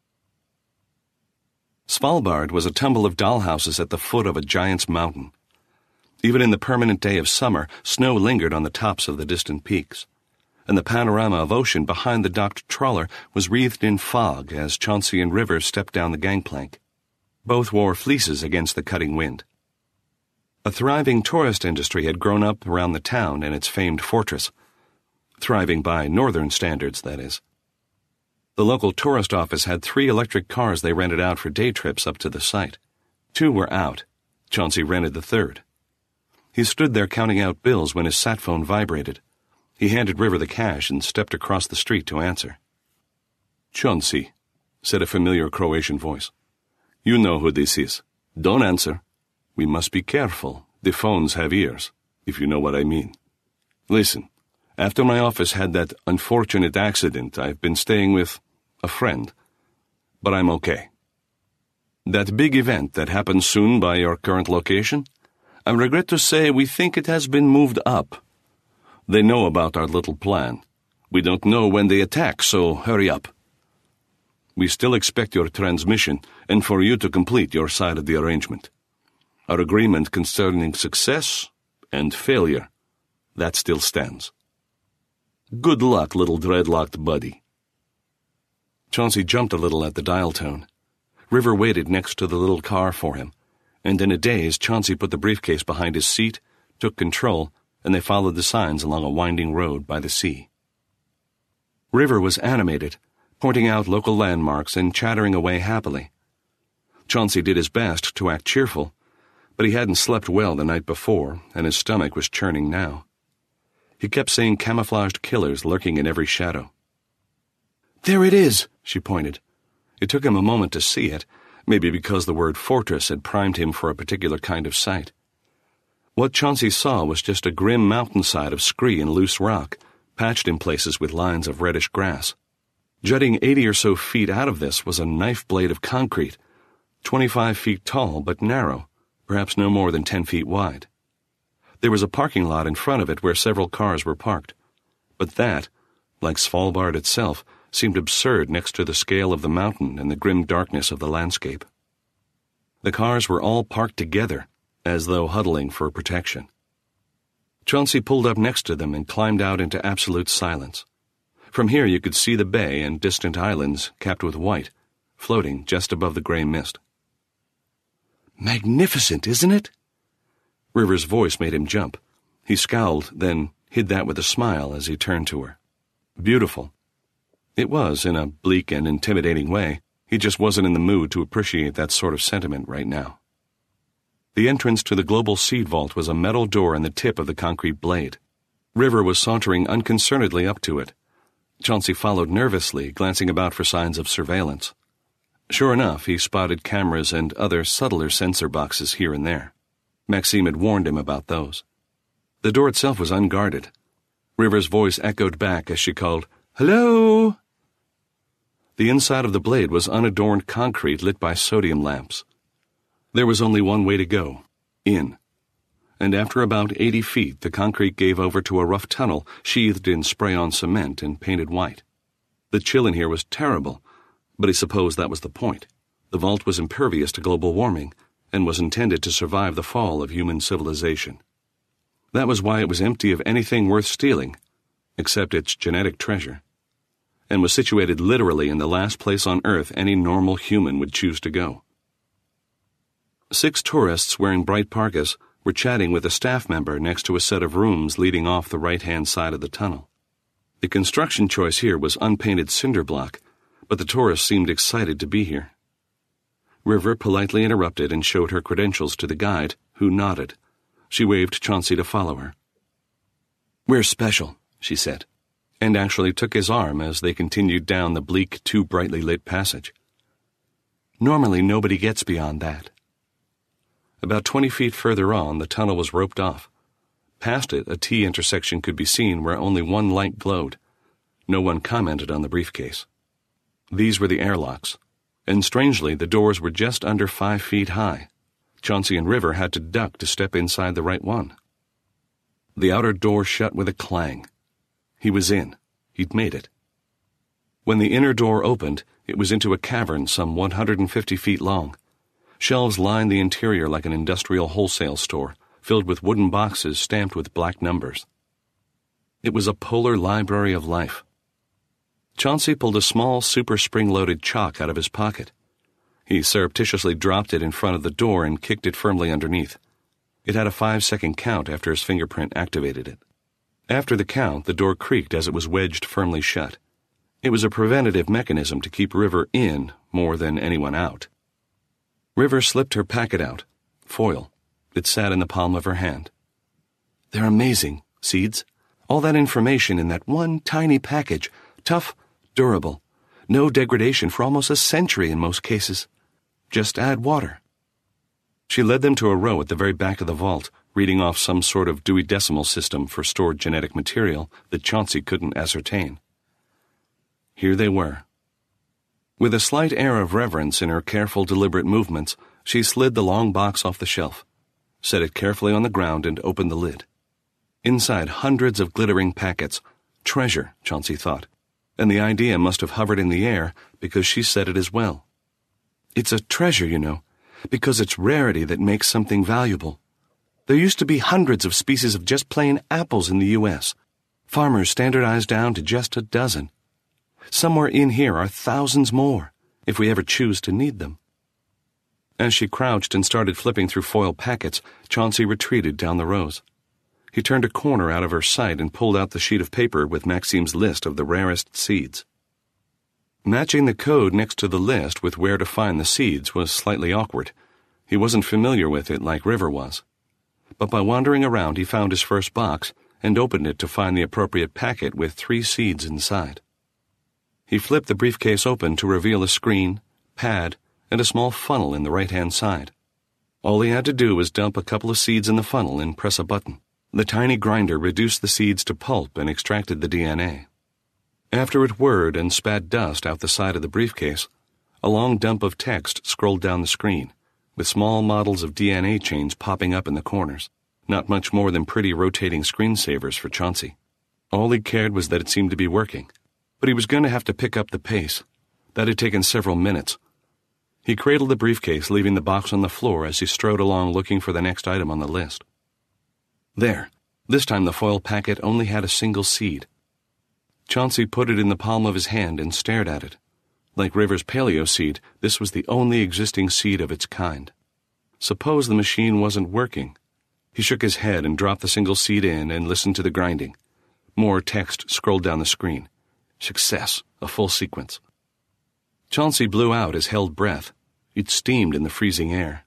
Svalbard was a tumble of dollhouses at the foot of a giant's mountain. Even in the permanent day of summer, snow lingered on the tops of the distant peaks, and the panorama of ocean behind the docked trawler was wreathed in fog as Chauncey and River stepped down the gangplank. Both wore fleeces against the cutting wind. A thriving tourist industry had grown up around the town and its famed fortress. Thriving by northern standards, that is. The local tourist office had three electric cars they rented out for day trips up to the site. Two were out. Chauncey rented the third. He stood there counting out bills when his sat phone vibrated. He handed River the cash and stepped across the street to answer. "Chauncey," said a familiar Croatian voice. "You know who this is. Don't answer. We must be careful. The phones have ears, if you know what I mean. Listen, after my office had that unfortunate accident, I've been staying with a friend. But I'm okay. That big event that happens soon by your current location, I regret to say we think it has been moved up. They know about our little plan. We don't know when they attack, so hurry up. We still expect your transmission and for you to complete your side of the arrangement. Our agreement concerning success and failure, that still stands. Good luck, little dreadlocked buddy." Chauncey jumped a little at the dial tone. River waited next to the little car for him, and in a daze, Chauncey put the briefcase behind his seat, took control, and they followed the signs along a winding road by the sea. River was animated, pointing out local landmarks and chattering away happily. Chauncey did his best to act cheerful, but he hadn't slept well the night before, and his stomach was churning now. He kept seeing camouflaged killers lurking in every shadow. "There it is," she pointed. It took him a moment to see it, maybe because the word fortress had primed him for a particular kind of sight. What Chauncey saw was just a grim mountainside of scree and loose rock, patched in places with lines of reddish grass. Jutting eighty or so feet out of this was a knife blade of concrete, twenty-five feet tall but narrow, perhaps no more than ten feet wide. There was a parking lot in front of it where several cars were parked, but that, like Svalbard itself, seemed absurd next to the scale of the mountain and the grim darkness of the landscape. The cars were all parked together, as though huddling for protection. Chauncey pulled up next to them and climbed out into absolute silence. From here you could see the bay and distant islands capped with white, floating just above the gray mist. "Magnificent, isn't it?" River's voice made him jump. He scowled, then hid that with a smile as he turned to her. Beautiful. It was, in a bleak and intimidating way. He just wasn't in the mood to appreciate that sort of sentiment right now. The entrance to the global seed vault was a metal door in the tip of the concrete blade. River was sauntering unconcernedly up to it. Chauncey followed nervously, glancing about for signs of surveillance. Sure enough, he spotted cameras and other subtler sensor boxes here and there. Maxime had warned him about those. The door itself was unguarded. River's voice echoed back as she called, "Hello?" The inside of the blade was unadorned concrete lit by sodium lamps. There was only one way to go, in. And after about eighty feet, the concrete gave over to a rough tunnel sheathed in spray-on cement and painted white. The chill in here was terrible, but he supposed that was the point. The vault was impervious to global warming and was intended to survive the fall of human civilization. That was why it was empty of anything worth stealing, except its genetic treasure, and was situated literally in the last place on Earth any normal human would choose to go. Six tourists wearing bright parkas were chatting with a staff member next to a set of rooms leading off the right-hand side of the tunnel. The construction choice here was unpainted cinder block, but the tourists seemed excited to be here. River politely interrupted and showed her credentials to the guide, who nodded. She waved Chauncey to follow her. "We're special," she said, and actually took his arm as they continued down the bleak, too brightly lit passage. "Normally nobody gets beyond that." About twenty feet further on, the tunnel was roped off. Past it, a T intersection could be seen where only one light glowed. No one commented on the briefcase. These were the airlocks, and strangely, the doors were just under five feet high. Chauncey and River had to duck to step inside the right one. The outer door shut with a clang. He was in. He'd made it. When the inner door opened, it was into a cavern some one hundred fifty feet long. Shelves lined the interior like an industrial wholesale store, filled with wooden boxes stamped with black numbers. It was a polar library of life. Chauncey pulled a small super spring-loaded chalk out of his pocket. He surreptitiously dropped it in front of the door and kicked it firmly underneath. It had a five-second count after his fingerprint activated it. After the count, the door creaked as it was wedged firmly shut. It was a preventative mechanism to keep River in more than anyone out. River slipped her packet out, foil. It sat in the palm of her hand. "They're amazing, seeds. All that information in that one tiny package. Tough, durable. No degradation for almost a century in most cases. Just add water." She led them to a row at the very back of the vault, reading off some sort of Dewey Decimal System for stored genetic material that Chauncey couldn't ascertain. Here they were. With a slight air of reverence in her careful, deliberate movements, she slid the long box off the shelf, set it carefully on the ground, and opened the lid. Inside, hundreds of glittering packets. Treasure, Chauncey thought, and the idea must have hovered in the air because she said it as well. "It's a treasure, you know. because it's rarity that makes something valuable. There used to be hundreds of species of just plain apples in the U S Farmers standardized down to just a dozen. Somewhere in here are thousands more, if we ever choose to need them. As she crouched and started flipping through foil packets, Chauncey retreated down the rows. He turned a corner out of her sight and pulled out the sheet of paper with Maxime's list of the rarest seeds. Matching the code next to the list with where to find the seeds was slightly awkward. He wasn't familiar with it like River was. But by wandering around, he found his first box and opened it to find the appropriate packet with three seeds inside. He flipped the briefcase open to reveal a screen, pad, and a small funnel in the right-hand side. All he had to do was dump a couple of seeds in the funnel and press a button. The tiny grinder reduced the seeds to pulp and extracted the D N A. After it whirred and spat dust out the side of the briefcase, a long dump of text scrolled down the screen, with small models of D N A chains popping up in the corners, not much more than pretty rotating screensavers for Chauncey. All he cared was that it seemed to be working, but he was going to have to pick up the pace. That had taken several minutes. He cradled the briefcase, leaving the box on the floor as he strode along looking for the next item on the list. There. This time the foil packet only had a single seed. Chauncey put it in the palm of his hand and stared at it. Like River's paleo seed, this was the only existing seed of its kind. Suppose the machine wasn't working. He shook his head and dropped the single seed in and listened to the grinding. More text scrolled down the screen. Success, a full sequence. Chauncey blew out his held breath. It steamed in the freezing air.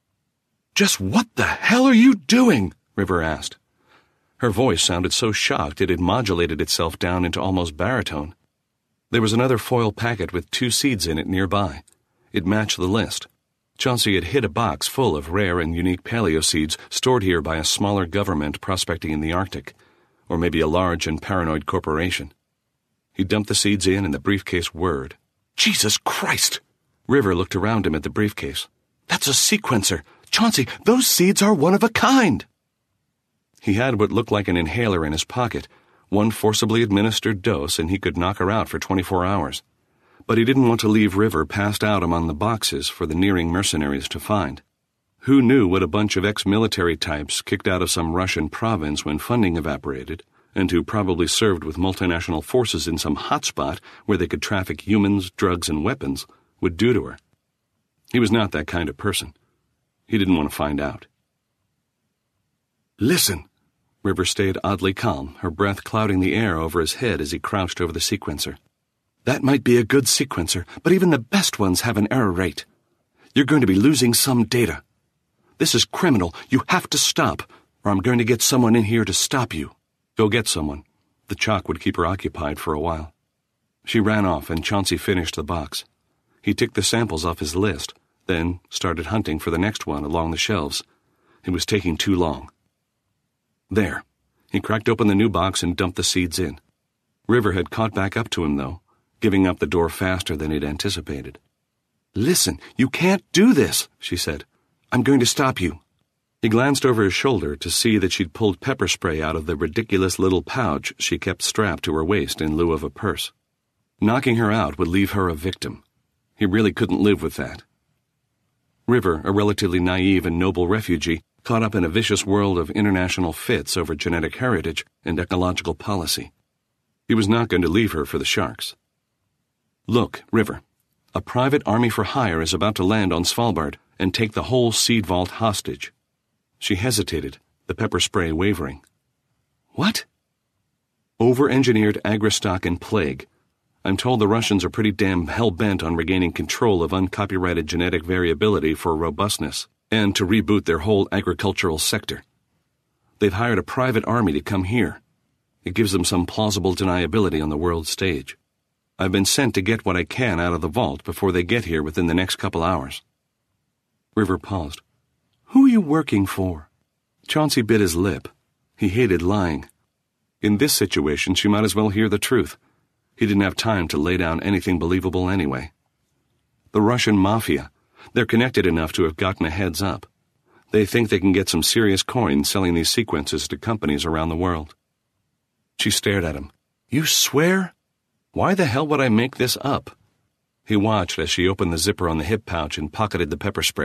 "Just what the hell are you doing?" River asked. Her voice sounded so shocked it had modulated itself down into almost baritone. There was another foil packet with two seeds in it nearby. It matched the list. Chauncey had hid a box full of rare and unique paleo seeds stored here by a smaller government prospecting in the Arctic, or maybe a large and paranoid corporation. He dumped the seeds in and the briefcase whirred. "Jesus Christ!" River looked around him at the briefcase. "That's a sequencer! Chauncey, those seeds are one of a kind!" He had what looked like an inhaler in his pocket, one forcibly administered dose, and he could knock her out for twenty-four hours. But he didn't want to leave River passed out among the boxes for the nearing mercenaries to find. Who knew what a bunch of ex-military types kicked out of some Russian province when funding evaporated, and who probably served with multinational forces in some hotspot where they could traffic humans, drugs, and weapons, would do to her. He was not that kind of person. He didn't want to find out. "Listen." River stayed oddly calm, her breath clouding the air over his head as he crouched over the sequencer. "That might be a good sequencer, but even the best ones have an error rate. You're going to be losing some data. This is criminal. You have to stop, or I'm going to get someone in here to stop you." "Go get someone." The chalk would keep her occupied for a while. She ran off, and Chauncey finished the box. He ticked the samples off his list, then started hunting for the next one along the shelves. It was taking too long. There. He cracked open the new box and dumped the seeds in. River had caught back up to him, though, giving up the door faster than he'd anticipated. "Listen, you can't do this," she said. "I'm going to stop you." He glanced over his shoulder to see that she'd pulled pepper spray out of the ridiculous little pouch she kept strapped to her waist in lieu of a purse. Knocking her out would leave her a victim. He really couldn't live with that. River, a relatively naive and noble refugee, caught up in a vicious world of international fits over genetic heritage and ecological policy. He was not going to leave her for the sharks. "Look, River, a private army for hire is about to land on Svalbard and take the whole seed vault hostage." She hesitated, the pepper spray wavering. "What?" "Over-engineered agristock and plague. I'm told the Russians are pretty damn hell-bent on regaining control of uncopyrighted genetic variability for robustness, and to reboot their whole agricultural sector. They've hired a private army to come here. It gives them some plausible deniability on the world stage. I've been sent to get what I can out of the vault before they get here within the next couple hours." River paused. "Who are you working for?" Chauncey bit his lip. He hated lying. In this situation, she might as well hear the truth. He didn't have time to lay down anything believable anyway. "The Russian mafia. They're connected enough to have gotten a heads up. They think they can get some serious coin selling these sequences to companies around the world." She stared at him. "You swear? Why the hell would I make this up?" He watched as she opened the zipper on the hip pouch and pocketed the pepper spray.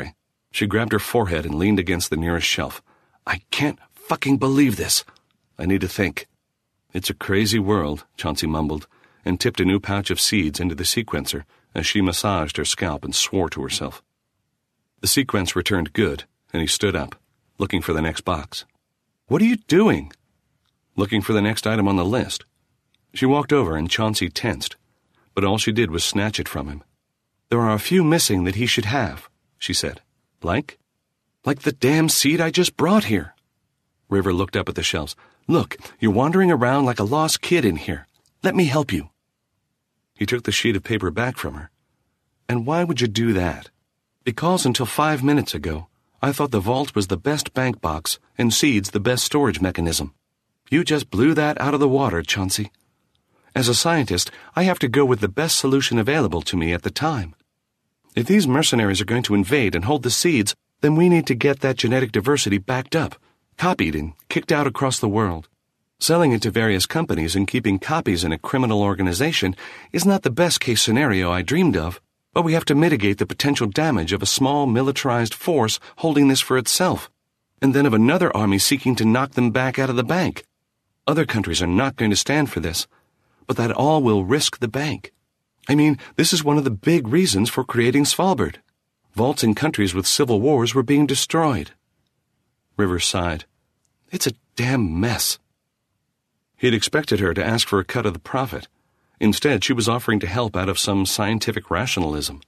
She grabbed her forehead and leaned against the nearest shelf. I can't fucking believe this. I need to think. It's a crazy world, Chauncey mumbled, and tipped a new pouch of seeds into the sequencer as she massaged her scalp and swore to herself. The sequence returned good, and he stood up, looking for the next box. What are you doing? Looking for the next item on the list. She walked over and Chauncey tensed, but all she did was snatch it from him. There are a few missing that he should have, she said. Like? Like the damn seed I just brought here. River looked up at the shelves. Look, you're wandering around like a lost kid in here. Let me help you. He took the sheet of paper back from her. And why would you do that? Because until five minutes ago, I thought the vault was the best bank box and seeds the best storage mechanism. You just blew that out of the water, Chauncey. As a scientist, I have to go with the best solution available to me at the time. If these mercenaries are going to invade and hold the seeds, then we need to get that genetic diversity backed up, copied and kicked out across the world. Selling it to various companies and keeping copies in a criminal organization is not the best-case scenario I dreamed of, but we have to mitigate the potential damage of a small militarized force holding this for itself, and then of another army seeking to knock them back out of the bank. Other countries are not going to stand for this, but that all will risk the bank. I mean, this is one of the big reasons for creating Svalbard. Vaults in countries with civil wars were being destroyed. Rivers sighed. It's a damn mess. He had expected her to ask for a cut of the profit. Instead, she was offering to help out of some scientific rationalism.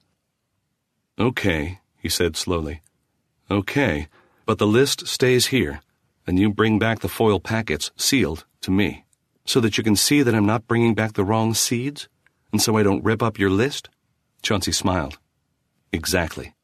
Okay, he said slowly. Okay, but the list stays here, and you bring back the foil packets, sealed, to me, so that you can see that I'm not bringing back the wrong seeds, and so I don't rip up your list? Chauncey smiled. Exactly.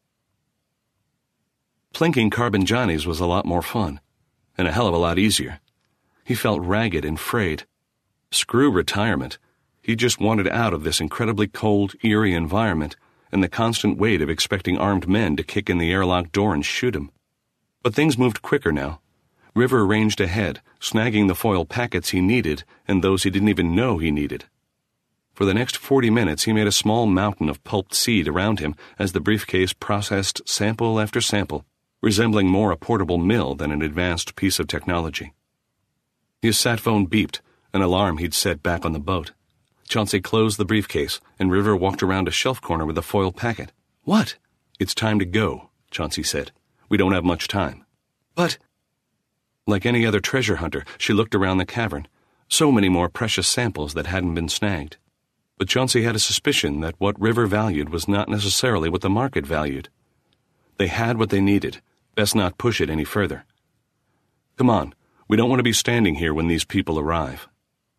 Plinking carbon Johnnies was a lot more fun, and a hell of a lot easier. He felt ragged and frayed. Screw retirement. He just wanted out of this incredibly cold, eerie environment and the constant weight of expecting armed men to kick in the airlock door and shoot him. But things moved quicker now. River ranged ahead, snagging the foil packets he needed and those he didn't even know he needed. For the next forty minutes, he made a small mountain of pulped seed around him as the briefcase processed sample after sample, resembling more a portable mill than an advanced piece of technology. His sat phone beeped, an alarm he'd set back on the boat. Chauncey closed the briefcase, and River walked around a shelf corner with a foil packet. What? It's time to go, Chauncey said. We don't have much time. But... Like any other treasure hunter, she looked around the cavern. So many more precious samples that hadn't been snagged. But Chauncey had a suspicion that what River valued was not necessarily what the market valued. They had what they needed. Best not push it any further. Come on. We don't want to be standing here when these people arrive.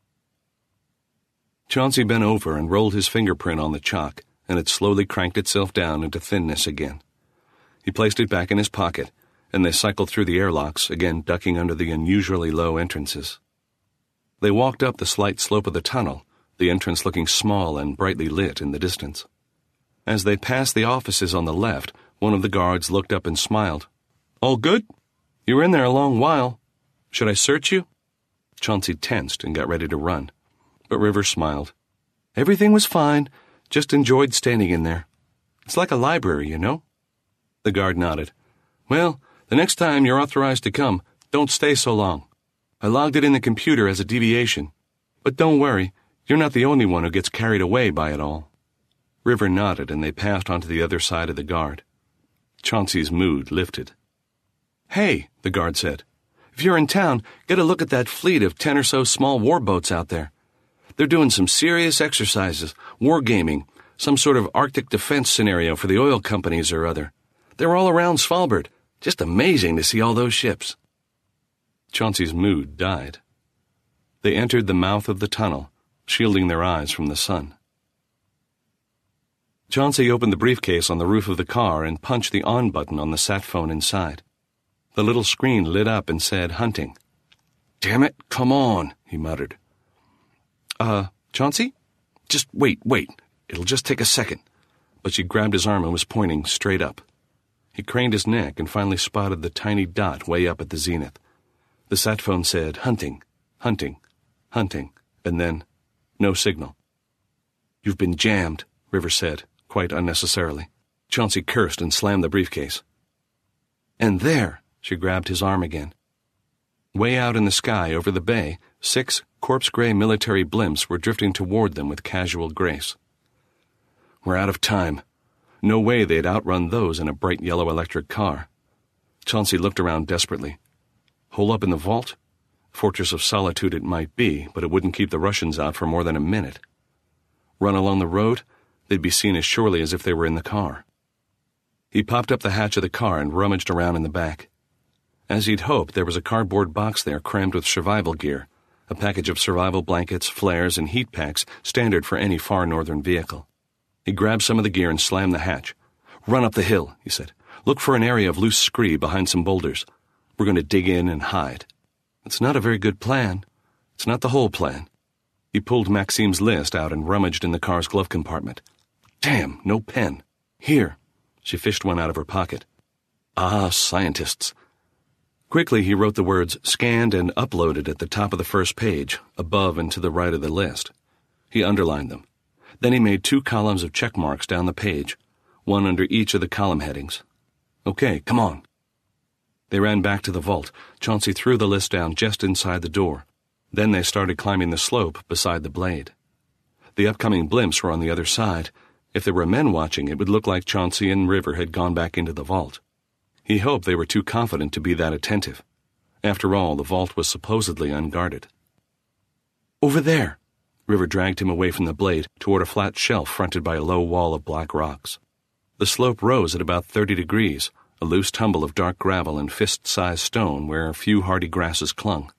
Chauncey bent over and rolled his fingerprint on the chalk, and it slowly cranked itself down into thinness again. He placed it back in his pocket, and they cycled through the airlocks, again ducking under the unusually low entrances. They walked up the slight slope of the tunnel, the entrance looking small and brightly lit in the distance. As they passed the offices on the left, one of the guards looked up and smiled. All good? You were in there a long while. Should I search you? Chauncey tensed and got ready to run. But River smiled. Everything was fine. Just enjoyed standing in there. It's like a library, you know? The guard nodded. Well, the next time you're authorized to come, don't stay so long. I logged it in the computer as a deviation. But don't worry, you're not the only one who gets carried away by it all. River nodded and they passed onto the other side of the guard. Chauncey's mood lifted. Hey, the guard said. If you're in town, get a look at that fleet of ten or so small warboats out there. They're doing some serious exercises, wargaming, some sort of Arctic defense scenario for the oil companies or other. They're all around Svalbard. Just amazing to see all those ships. Chauncey's mood died. They entered the mouth of the tunnel, shielding their eyes from the sun. Chauncey opened the briefcase on the roof of the car and punched the on button on the sat phone inside. The little screen lit up and said, hunting. Damn it, come on, he muttered. Uh, Chauncey? Just wait, wait. It'll just take a second. But she grabbed his arm and was pointing straight up. He craned his neck and finally spotted the tiny dot way up at the zenith. The sat phone said, hunting, hunting, hunting, and then, no signal. You've been jammed, River said, quite unnecessarily. Chauncey cursed and slammed the briefcase. And there, she grabbed his arm again. Way out in the sky over the bay, six corpse-gray military blimps were drifting toward them with casual grace. We're out of time. No way they'd outrun those in a bright yellow electric car. Chauncey looked around desperately. Hole up in the vault? Fortress of Solitude it might be, but it wouldn't keep the Russians out for more than a minute. Run along the road? They'd be seen as surely as if they were in the car. He popped up the hatch of the car and rummaged around in the back. As he'd hoped, there was a cardboard box there crammed with survival gear, a package of survival blankets, flares, and heat packs standard for any far northern vehicle. He grabbed some of the gear and slammed the hatch. Run up the hill, he said. Look for an area of loose scree behind some boulders. We're going to dig in and hide. It's not a very good plan. It's not the whole plan. He pulled Maxime's list out and rummaged in the car's glove compartment. Damn, no pen. Here. She fished one out of her pocket. Ah, scientists. Quickly he wrote the words scanned and uploaded at the top of the first page, above and to the right of the list. He underlined them. Then he made two columns of check marks down the page, one under each of the column headings. Okay, come on. They ran back to the vault. Chauncey threw the list down just inside the door. Then they started climbing the slope beside the blade. The upcoming blimps were on the other side. If there were men watching, it would look like Chauncey and River had gone back into the vault. He hoped they were too confident to be that attentive. After all, the vault was supposedly unguarded. Over there! River dragged him away from the blade toward a flat shelf fronted by a low wall of black rocks. The slope rose at about thirty degrees, a loose tumble of dark gravel and fist-sized stone where a few hardy grasses clung.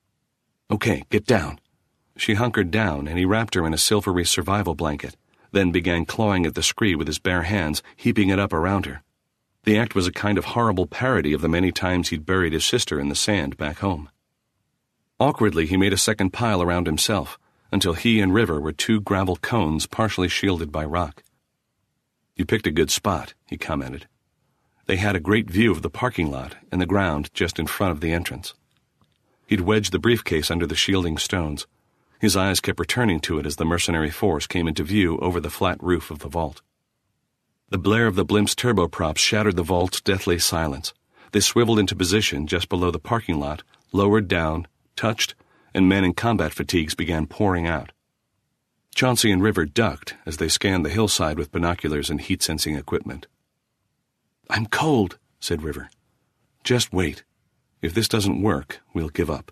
Okay, get down. She hunkered down, and he wrapped her in a silvery survival blanket, then began clawing at the scree with his bare hands, heaping it up around her. The act was a kind of horrible parody of the many times he'd buried his sister in the sand back home. Awkwardly, he made a second pile around himself, until he and River were two gravel cones partially shielded by rock. You picked a good spot, he commented. They had a great view of the parking lot and the ground just in front of the entrance. He'd wedged the briefcase under the shielding stones. His eyes kept returning to it as the mercenary force came into view over the flat roof of the vault. The blare of the blimp's turboprops shattered the vault's deathly silence. They swiveled into position just below the parking lot, lowered down, touched, and men in combat fatigues began pouring out. Chauncey and River ducked as they scanned the hillside with binoculars and heat-sensing equipment. I'm cold, said River. Just wait. If this doesn't work, we'll give up.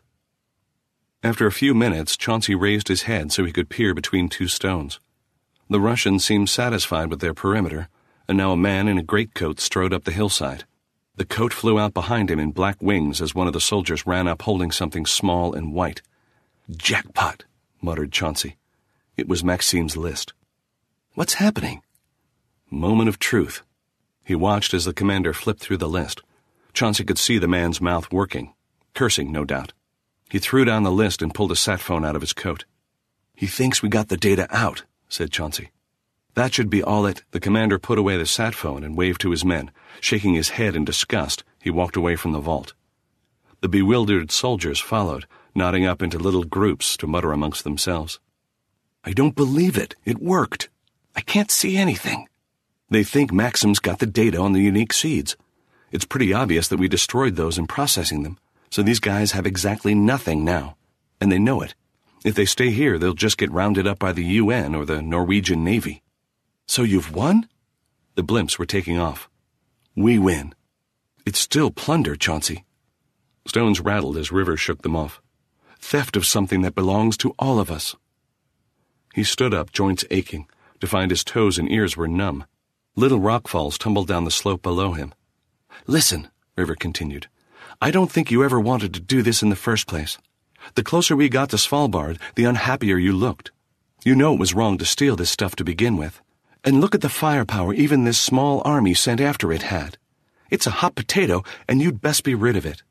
After a few minutes, Chauncey raised his head so he could peer between two stones. The Russians seemed satisfied with their perimeter, and now a man in a greatcoat strode up the hillside. The coat flew out behind him in black wings as one of the soldiers ran up holding something small and white. Jackpot, muttered Chauncey. It was Maxime's list. What's happening? Moment of truth. He watched as the commander flipped through the list. Chauncey could see the man's mouth working, cursing, no doubt. He threw down the list and pulled a sat phone out of his coat. He thinks we got the data out, said Chauncey. That should be all it. The commander put away the sat phone and waved to his men. Shaking his head in disgust, he walked away from the vault. The bewildered soldiers followed, nodding up into little groups to mutter amongst themselves. I don't believe it. It worked. I can't see anything. They think Maxim's got the data on the unique seeds. It's pretty obvious that we destroyed those in processing them, so these guys have exactly nothing now, and they know it. If they stay here, they'll just get rounded up by the U N or the Norwegian Navy. So you've won? The blimps were taking off. We win. It's still plunder, Chauncey. Stones rattled as River shook them off. Theft of something that belongs to all of us. He stood up, joints aching, to find his toes and ears were numb. Little rockfalls tumbled down the slope below him. Listen, River continued. I don't think you ever wanted to do this in the first place. The closer we got to Svalbard, the unhappier you looked. You know it was wrong to steal this stuff to begin with. And look at the firepower even this small army sent after it had. It's a hot potato, and you'd best be rid of it.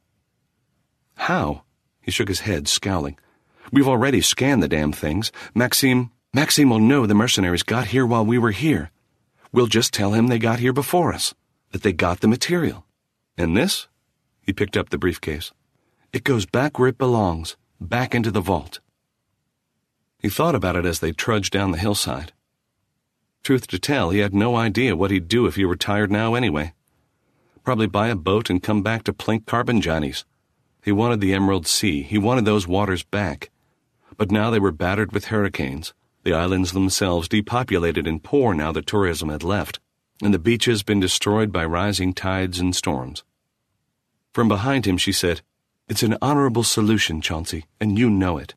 How? He shook his head, scowling. We've already scanned the damn things. Maxime, Maxime will know the mercenaries got here while we were here. We'll just tell him they got here before us, that they got the material. And this? He picked up the briefcase. It goes back where it belongs, back into the vault. He thought about it as they trudged down the hillside. Truth to tell, he had no idea what he'd do if he retired now anyway. Probably buy a boat and come back to plink carbon johnnies. He wanted the Emerald Sea. He wanted those waters back. But now they were battered with hurricanes, the islands themselves depopulated and poor now that tourism had left, and the beaches been destroyed by rising tides and storms. From behind him she said, "It's an honorable solution, Chauncey, and you know it."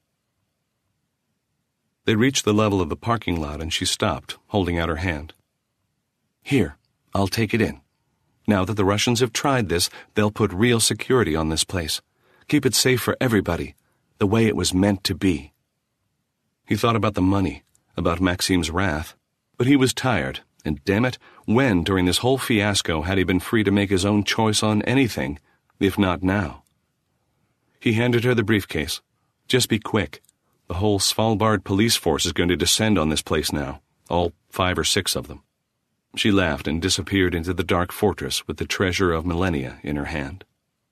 They reached the level of the parking lot and she stopped, holding out her hand. "Here, I'll take it in. Now that the Russians have tried this, they'll put real security on this place. Keep it safe for everybody, the way it was meant to be." He thought about the money, about Maxime's wrath, but he was tired, and damn it, when during this whole fiasco had he been free to make his own choice on anything, if not now? He handed her the briefcase. "Just be quick. The whole Svalbard police force is going to descend on this place now, all five or six of them." She laughed and disappeared into the dark fortress with the treasure of millennia in her hand.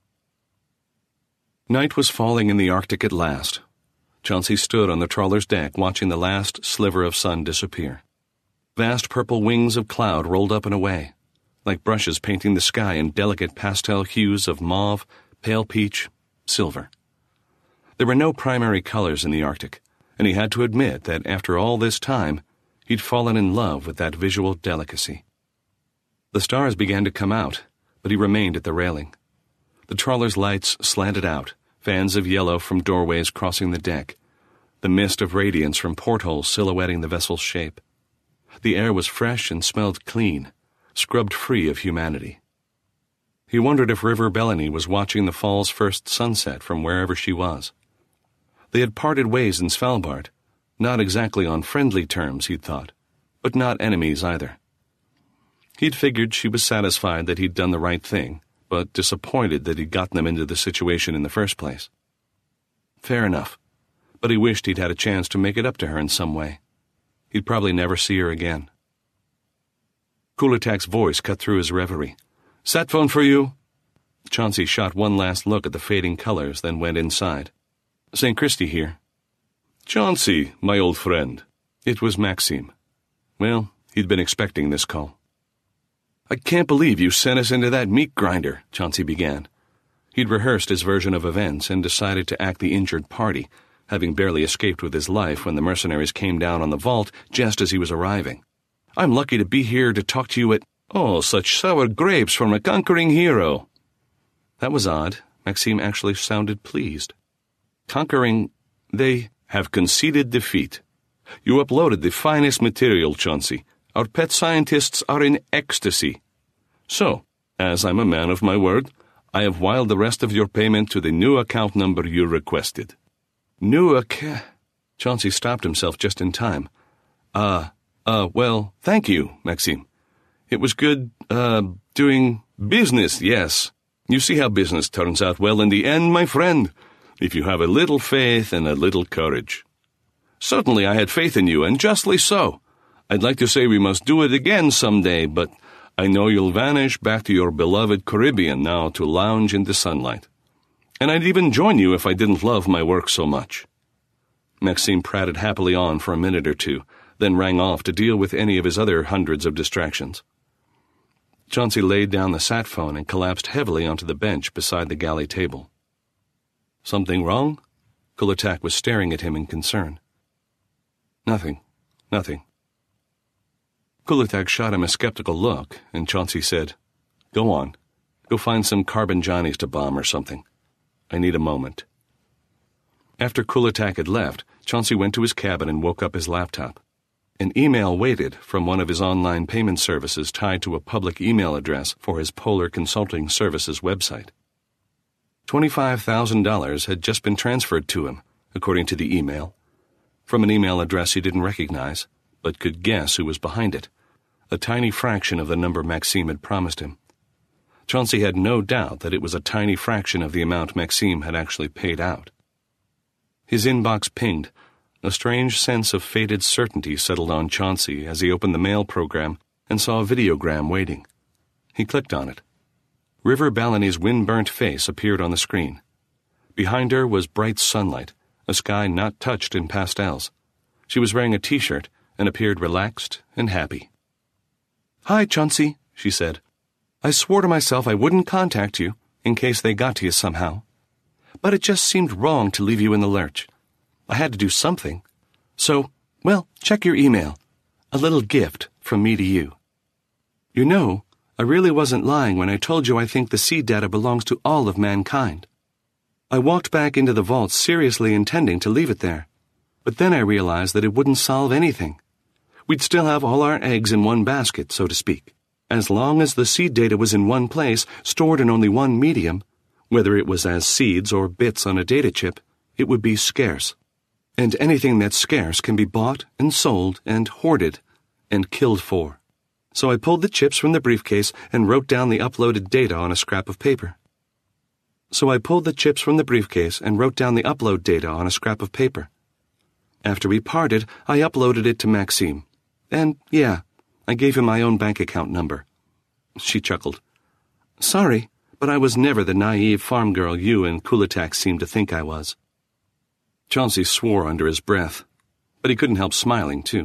Night was falling in the Arctic at last. Chauncey stood on the trawler's deck watching the last sliver of sun disappear. Vast purple wings of cloud rolled up and away, like brushes painting the sky in delicate pastel hues of mauve, pale peach, silver. There were no primary colors in the Arctic, and he had to admit that after all this time, he'd fallen in love with that visual delicacy. The stars began to come out, but he remained at the railing. The trawler's lights slanted out, fans of yellow from doorways crossing the deck, the mist of radiance from portholes silhouetting the vessel's shape. The air was fresh and smelled clean, scrubbed free of humanity. He wondered if River Bellany was watching the fall's first sunset from wherever she was. They had parted ways in Svalbard, not exactly on friendly terms, he'd thought, but not enemies either. He'd figured she was satisfied that he'd done the right thing, but disappointed that he'd gotten them into the situation in the first place. Fair enough, but he wished he'd had a chance to make it up to her in some way. He'd probably never see her again. Kulatak's voice cut through his reverie. "Sat phone for you." Chauncey shot one last look at the fading colors, then went inside. "Saint Christy here." "Chauncey, my old friend." It was Maxime. Well, he'd been expecting this call. "I can't believe you sent us into that meat grinder," Chauncey began. He'd rehearsed his version of events and decided to act the injured party, having barely escaped with his life when the mercenaries came down on the vault just as he was arriving. "I'm lucky to be here to talk to you at—" "Oh, such sour grapes from a conquering hero." That was odd. Maxime actually sounded pleased. Conquering, they have conceded defeat. You uploaded the finest material, Chauncey. Our pet scientists are in ecstasy. So, as I'm a man of my word, I have wired the rest of your payment to the new account number you requested. New account? Chauncey stopped himself just in time. Uh, uh, well, thank you, Maxime. It was good, uh, doing business, yes. You see how business turns out well in the end, my friend, if you have a little faith and a little courage. Certainly I had faith in you, and justly so. I'd like to say we must do it again someday, but I know you'll vanish back to your beloved Caribbean now to lounge in the sunlight. And I'd even join you if I didn't love my work so much. Maxime prated happily on for a minute or two, then rang off to deal with any of his other hundreds of distractions. Chauncey laid down the sat phone and collapsed heavily onto the bench beside the galley table. Something wrong? Kulatak was staring at him in concern. Nothing, nothing. Kulatak shot him a skeptical look, and Chauncey said, Go on. Go find some carbon johnnies to bomb or something. I need a moment. After Kulatak had left, Chauncey went to his cabin and woke up his laptop. An email waited from one of his online payment services tied to a public email address for his Polar Consulting Services website. twenty-five thousand dollars had just been transferred to him, according to the email, from an email address he didn't recognize, but could guess who was behind it, a tiny fraction of the number Maxime had promised him. Chauncey had no doubt that it was a tiny fraction of the amount Maxime had actually paid out. His inbox pinged. A strange sense of fated certainty settled on Chauncey as he opened the mail program and saw a videogram waiting. He clicked on it. River Bellany's wind-burnt face appeared on the screen. Behind her was bright sunlight, a sky not touched in pastels. She was wearing a T-shirt and appeared relaxed and happy. "Hi, Chauncey," she said. I swore to myself I wouldn't contact you in case they got to you somehow. But it just seemed wrong to leave you in the lurch. I had to do something. So, well, check your email. A little gift from me to you. You know, I really wasn't lying when I told you I think the seed data belongs to all of mankind. I walked back into the vault seriously intending to leave it there. But then I realized that it wouldn't solve anything. We'd still have all our eggs in one basket, so to speak. As long as the seed data was in one place, stored in only one medium, whether it was as seeds or bits on a data chip, it would be scarce. And anything that's scarce can be bought and sold and hoarded and killed for. So I pulled the chips from the briefcase and wrote down the uploaded data on a scrap of paper. So I pulled the chips from the briefcase and wrote down the upload data on a scrap of paper. After we parted, I uploaded it to Maxime. And, yeah, I gave him my own bank account number. She chuckled. Sorry, but I was never the naive farm girl you and Kulitax seemed to think I was. Chauncey swore under his breath, but he couldn't help smiling, too.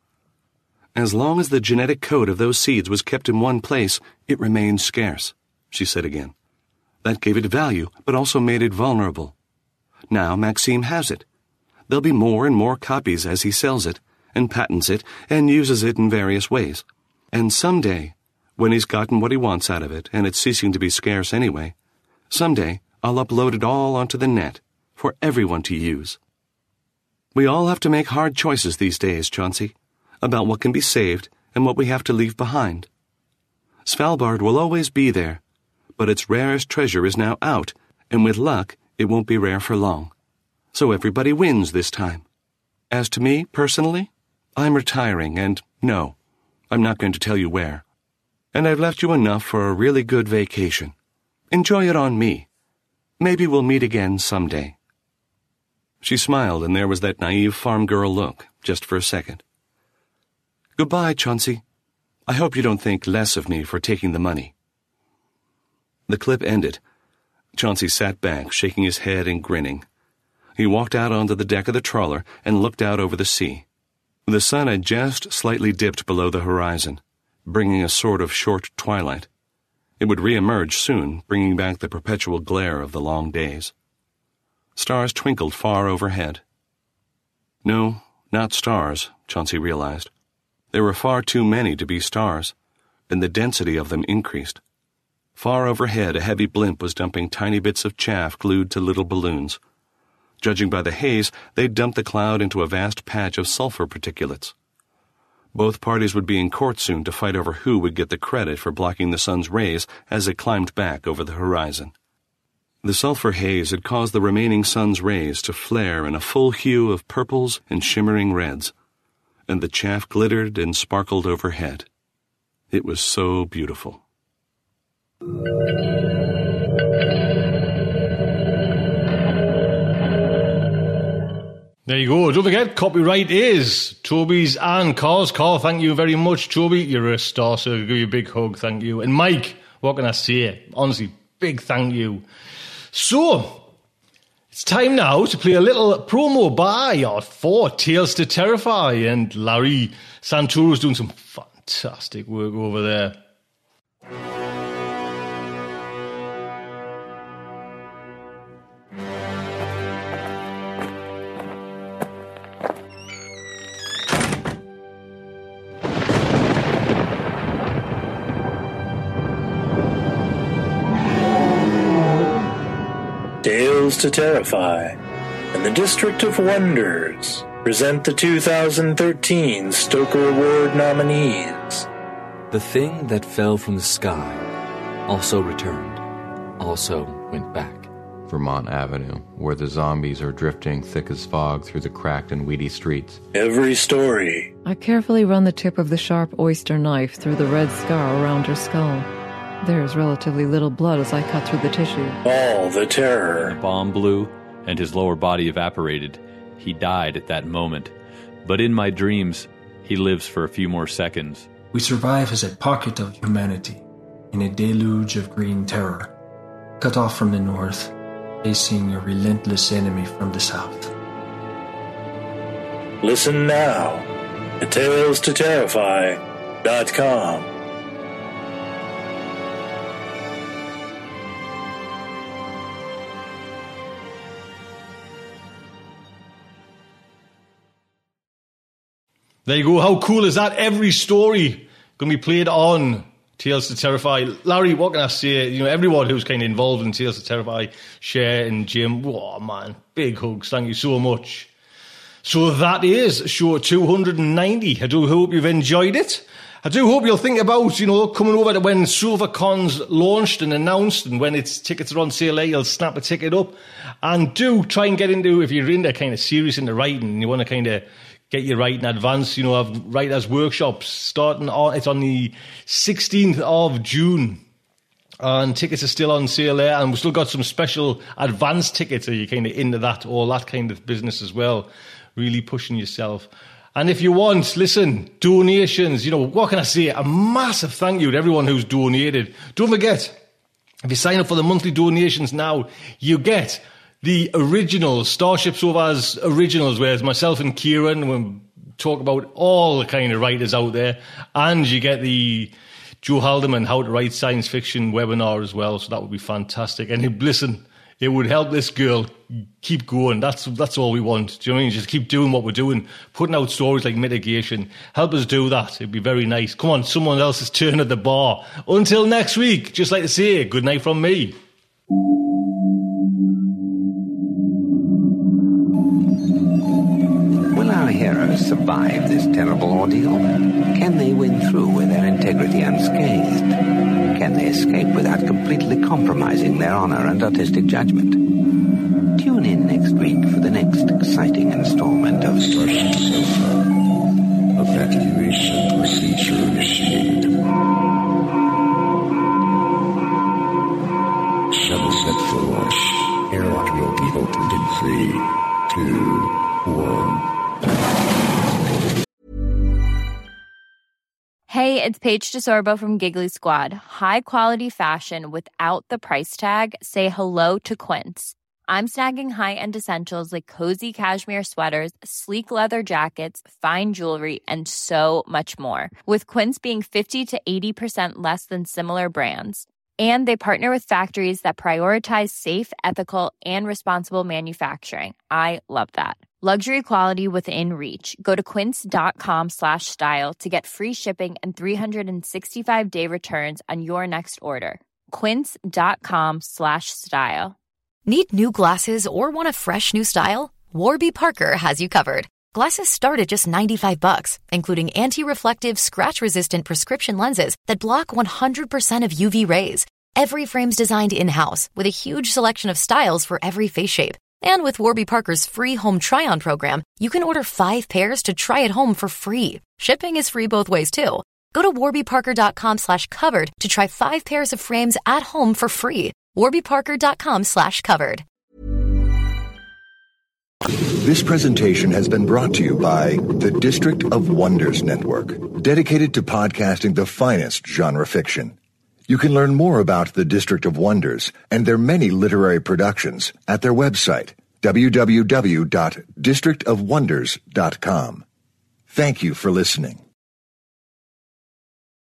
As long as the genetic code of those seeds was kept in one place, it remained scarce, she said again. That gave it value, but also made it vulnerable. Now Maxime has it. There'll be more and more copies as he sells it, and patents it, and uses it in various ways. And someday, when he's gotten what he wants out of it, and it's ceasing to be scarce anyway, someday I'll upload it all onto the net, for everyone to use. We all have to make hard choices these days, Chauncey, about what can be saved and what we have to leave behind. Svalbard will always be there, but its rarest treasure is now out, and with luck, it won't be rare for long. So everybody wins this time. As to me, personally, I'm retiring, and no, I'm not going to tell you where. And I've left you enough for a really good vacation. Enjoy it on me. Maybe we'll meet again someday. She smiled, and there was that naive farm girl look, just for a second. Goodbye, Chauncey. I hope you don't think less of me for taking the money. The clip ended. Chauncey sat back, shaking his head and grinning. He walked out onto the deck of the trawler and looked out over the sea. The sun had just slightly dipped below the horizon, bringing a sort of short twilight. It would re-emerge soon, bringing back the perpetual glare of the long days. Stars twinkled far overhead. No, not stars, Chauncey realized. There were far too many to be stars, and the density of them increased. Far overhead, a heavy blimp was dumping tiny bits of chaff glued to little balloons. Judging by the haze, they'd dumped the cloud into a vast patch of sulfur particulates. Both parties would be in court soon to fight over who would get the credit for blocking the sun's rays as it climbed back over the horizon. The sulfur haze had caused the remaining sun's rays to flare in a full hue of purples and shimmering reds, and the chaff glittered and sparkled overhead. It was so beautiful. There you go. Don't forget, copyright is Toby's and Carl's. Carl, thank you very much. Toby, you're a star, so I'll give you a big hug. Thank you. And Mike, what can I say? Honestly, big thank you. So, it's time now to play a little promo by or for Tales to Terrify. And Larry Santoro's doing some fantastic work over there. Tales to Terrify and the District of Wonders present the two thousand thirteen Stoker Award nominees. The thing that fell from the sky also returned, also went back. Vermont Avenue, where the zombies are drifting thick as fog through the cracked and weedy streets. Every story. I carefully run the tip of the sharp oyster knife through the red scar around her skull. There is relatively little blood as I cut through the tissue. All the terror. The bomb blew, and his lower body evaporated. He died at that moment. But in my dreams, he lives for a few more seconds. We survive as a pocket of humanity, in a deluge of green terror, cut off from the north, facing a relentless enemy from the south. Listen now at tales to terrify dot com. There you go. How cool is that? Every story going to be played on Tales to Terrify. Larry, what can I say? You know, everyone who's kind of involved in Tales to Terrify, Cher and Jim, oh man, big hugs. Thank you so much. So that is show two hundred ninety. I do hope you've enjoyed it. I do hope you'll think about, you know, coming over to when SofaCon's launched and announced, and when its tickets are on sale there, you'll snap a ticket up. And do try and get into, if you're into kind of serious into writing and you want to kind of get your writing advanced, you know, have writers' workshops starting on, it's on the sixteenth of June. And tickets are still on sale there, and we've still got some special advanced tickets, so you're kind of into that, all that kind of business as well. Really pushing yourself. And if you want, listen, donations, you know, what can I say? A massive thank you to everyone who's donated. Don't forget, if you sign up for the monthly donations now, you get the original Starship Sofa's originals, whereas myself and Kieran will talk about all the kind of writers out there, and you get the Joe Haldeman How to Write Science Fiction webinar as well, so that would be fantastic. And listen, it would help this girl keep going. That's that's all we want. Do you know what I mean? Just keep doing what we're doing, putting out stories like Mitigation. Help us do that. It'd be very nice. Come on, someone else's turn at the bar. Until next week, just like to say, good night from me. Will our heroes survive this terrible ordeal? Can they win through with their integrity unscathed? Can they escape without completely compromising their honor and artistic judgment? Tune in next week for the next exciting installment of Starship Sofa. Evacuation procedure initiated. Shuttle set for launch. Airlock will be opened in three, two, one. Hey, it's Paige DeSorbo from Giggly Squad. High quality fashion without the price tag. Say hello to Quince. I'm snagging high-end essentials like cozy cashmere sweaters, sleek leather jackets, fine jewelry, and so much more. With Quince being fifty to eighty percent less than similar brands. And they partner with factories that prioritize safe, ethical, and responsible manufacturing. I love that. Luxury quality within reach. Go to quince.com slash style to get free shipping and three sixty-five day returns on your next order. Quince.com slash style. Need new glasses or want a fresh new style? Warby Parker has you covered. Glasses start at just ninety-five bucks, including anti-reflective, scratch-resistant prescription lenses that block one hundred percent of U V rays. Every frame's designed in-house with a huge selection of styles for every face shape. And with Warby Parker's free home try-on program, you can order five pairs to try at home for free. Shipping is free both ways, too. Go to warbyparker.com slash covered to try five pairs of frames at home for free. warbyparker.com slash covered. This presentation has been brought to you by the District of Wonders Network, dedicated to podcasting the finest genre fiction. You can learn more about the District of Wonders and their many literary productions at their website, w w w dot district of wonders dot com. Thank you for listening.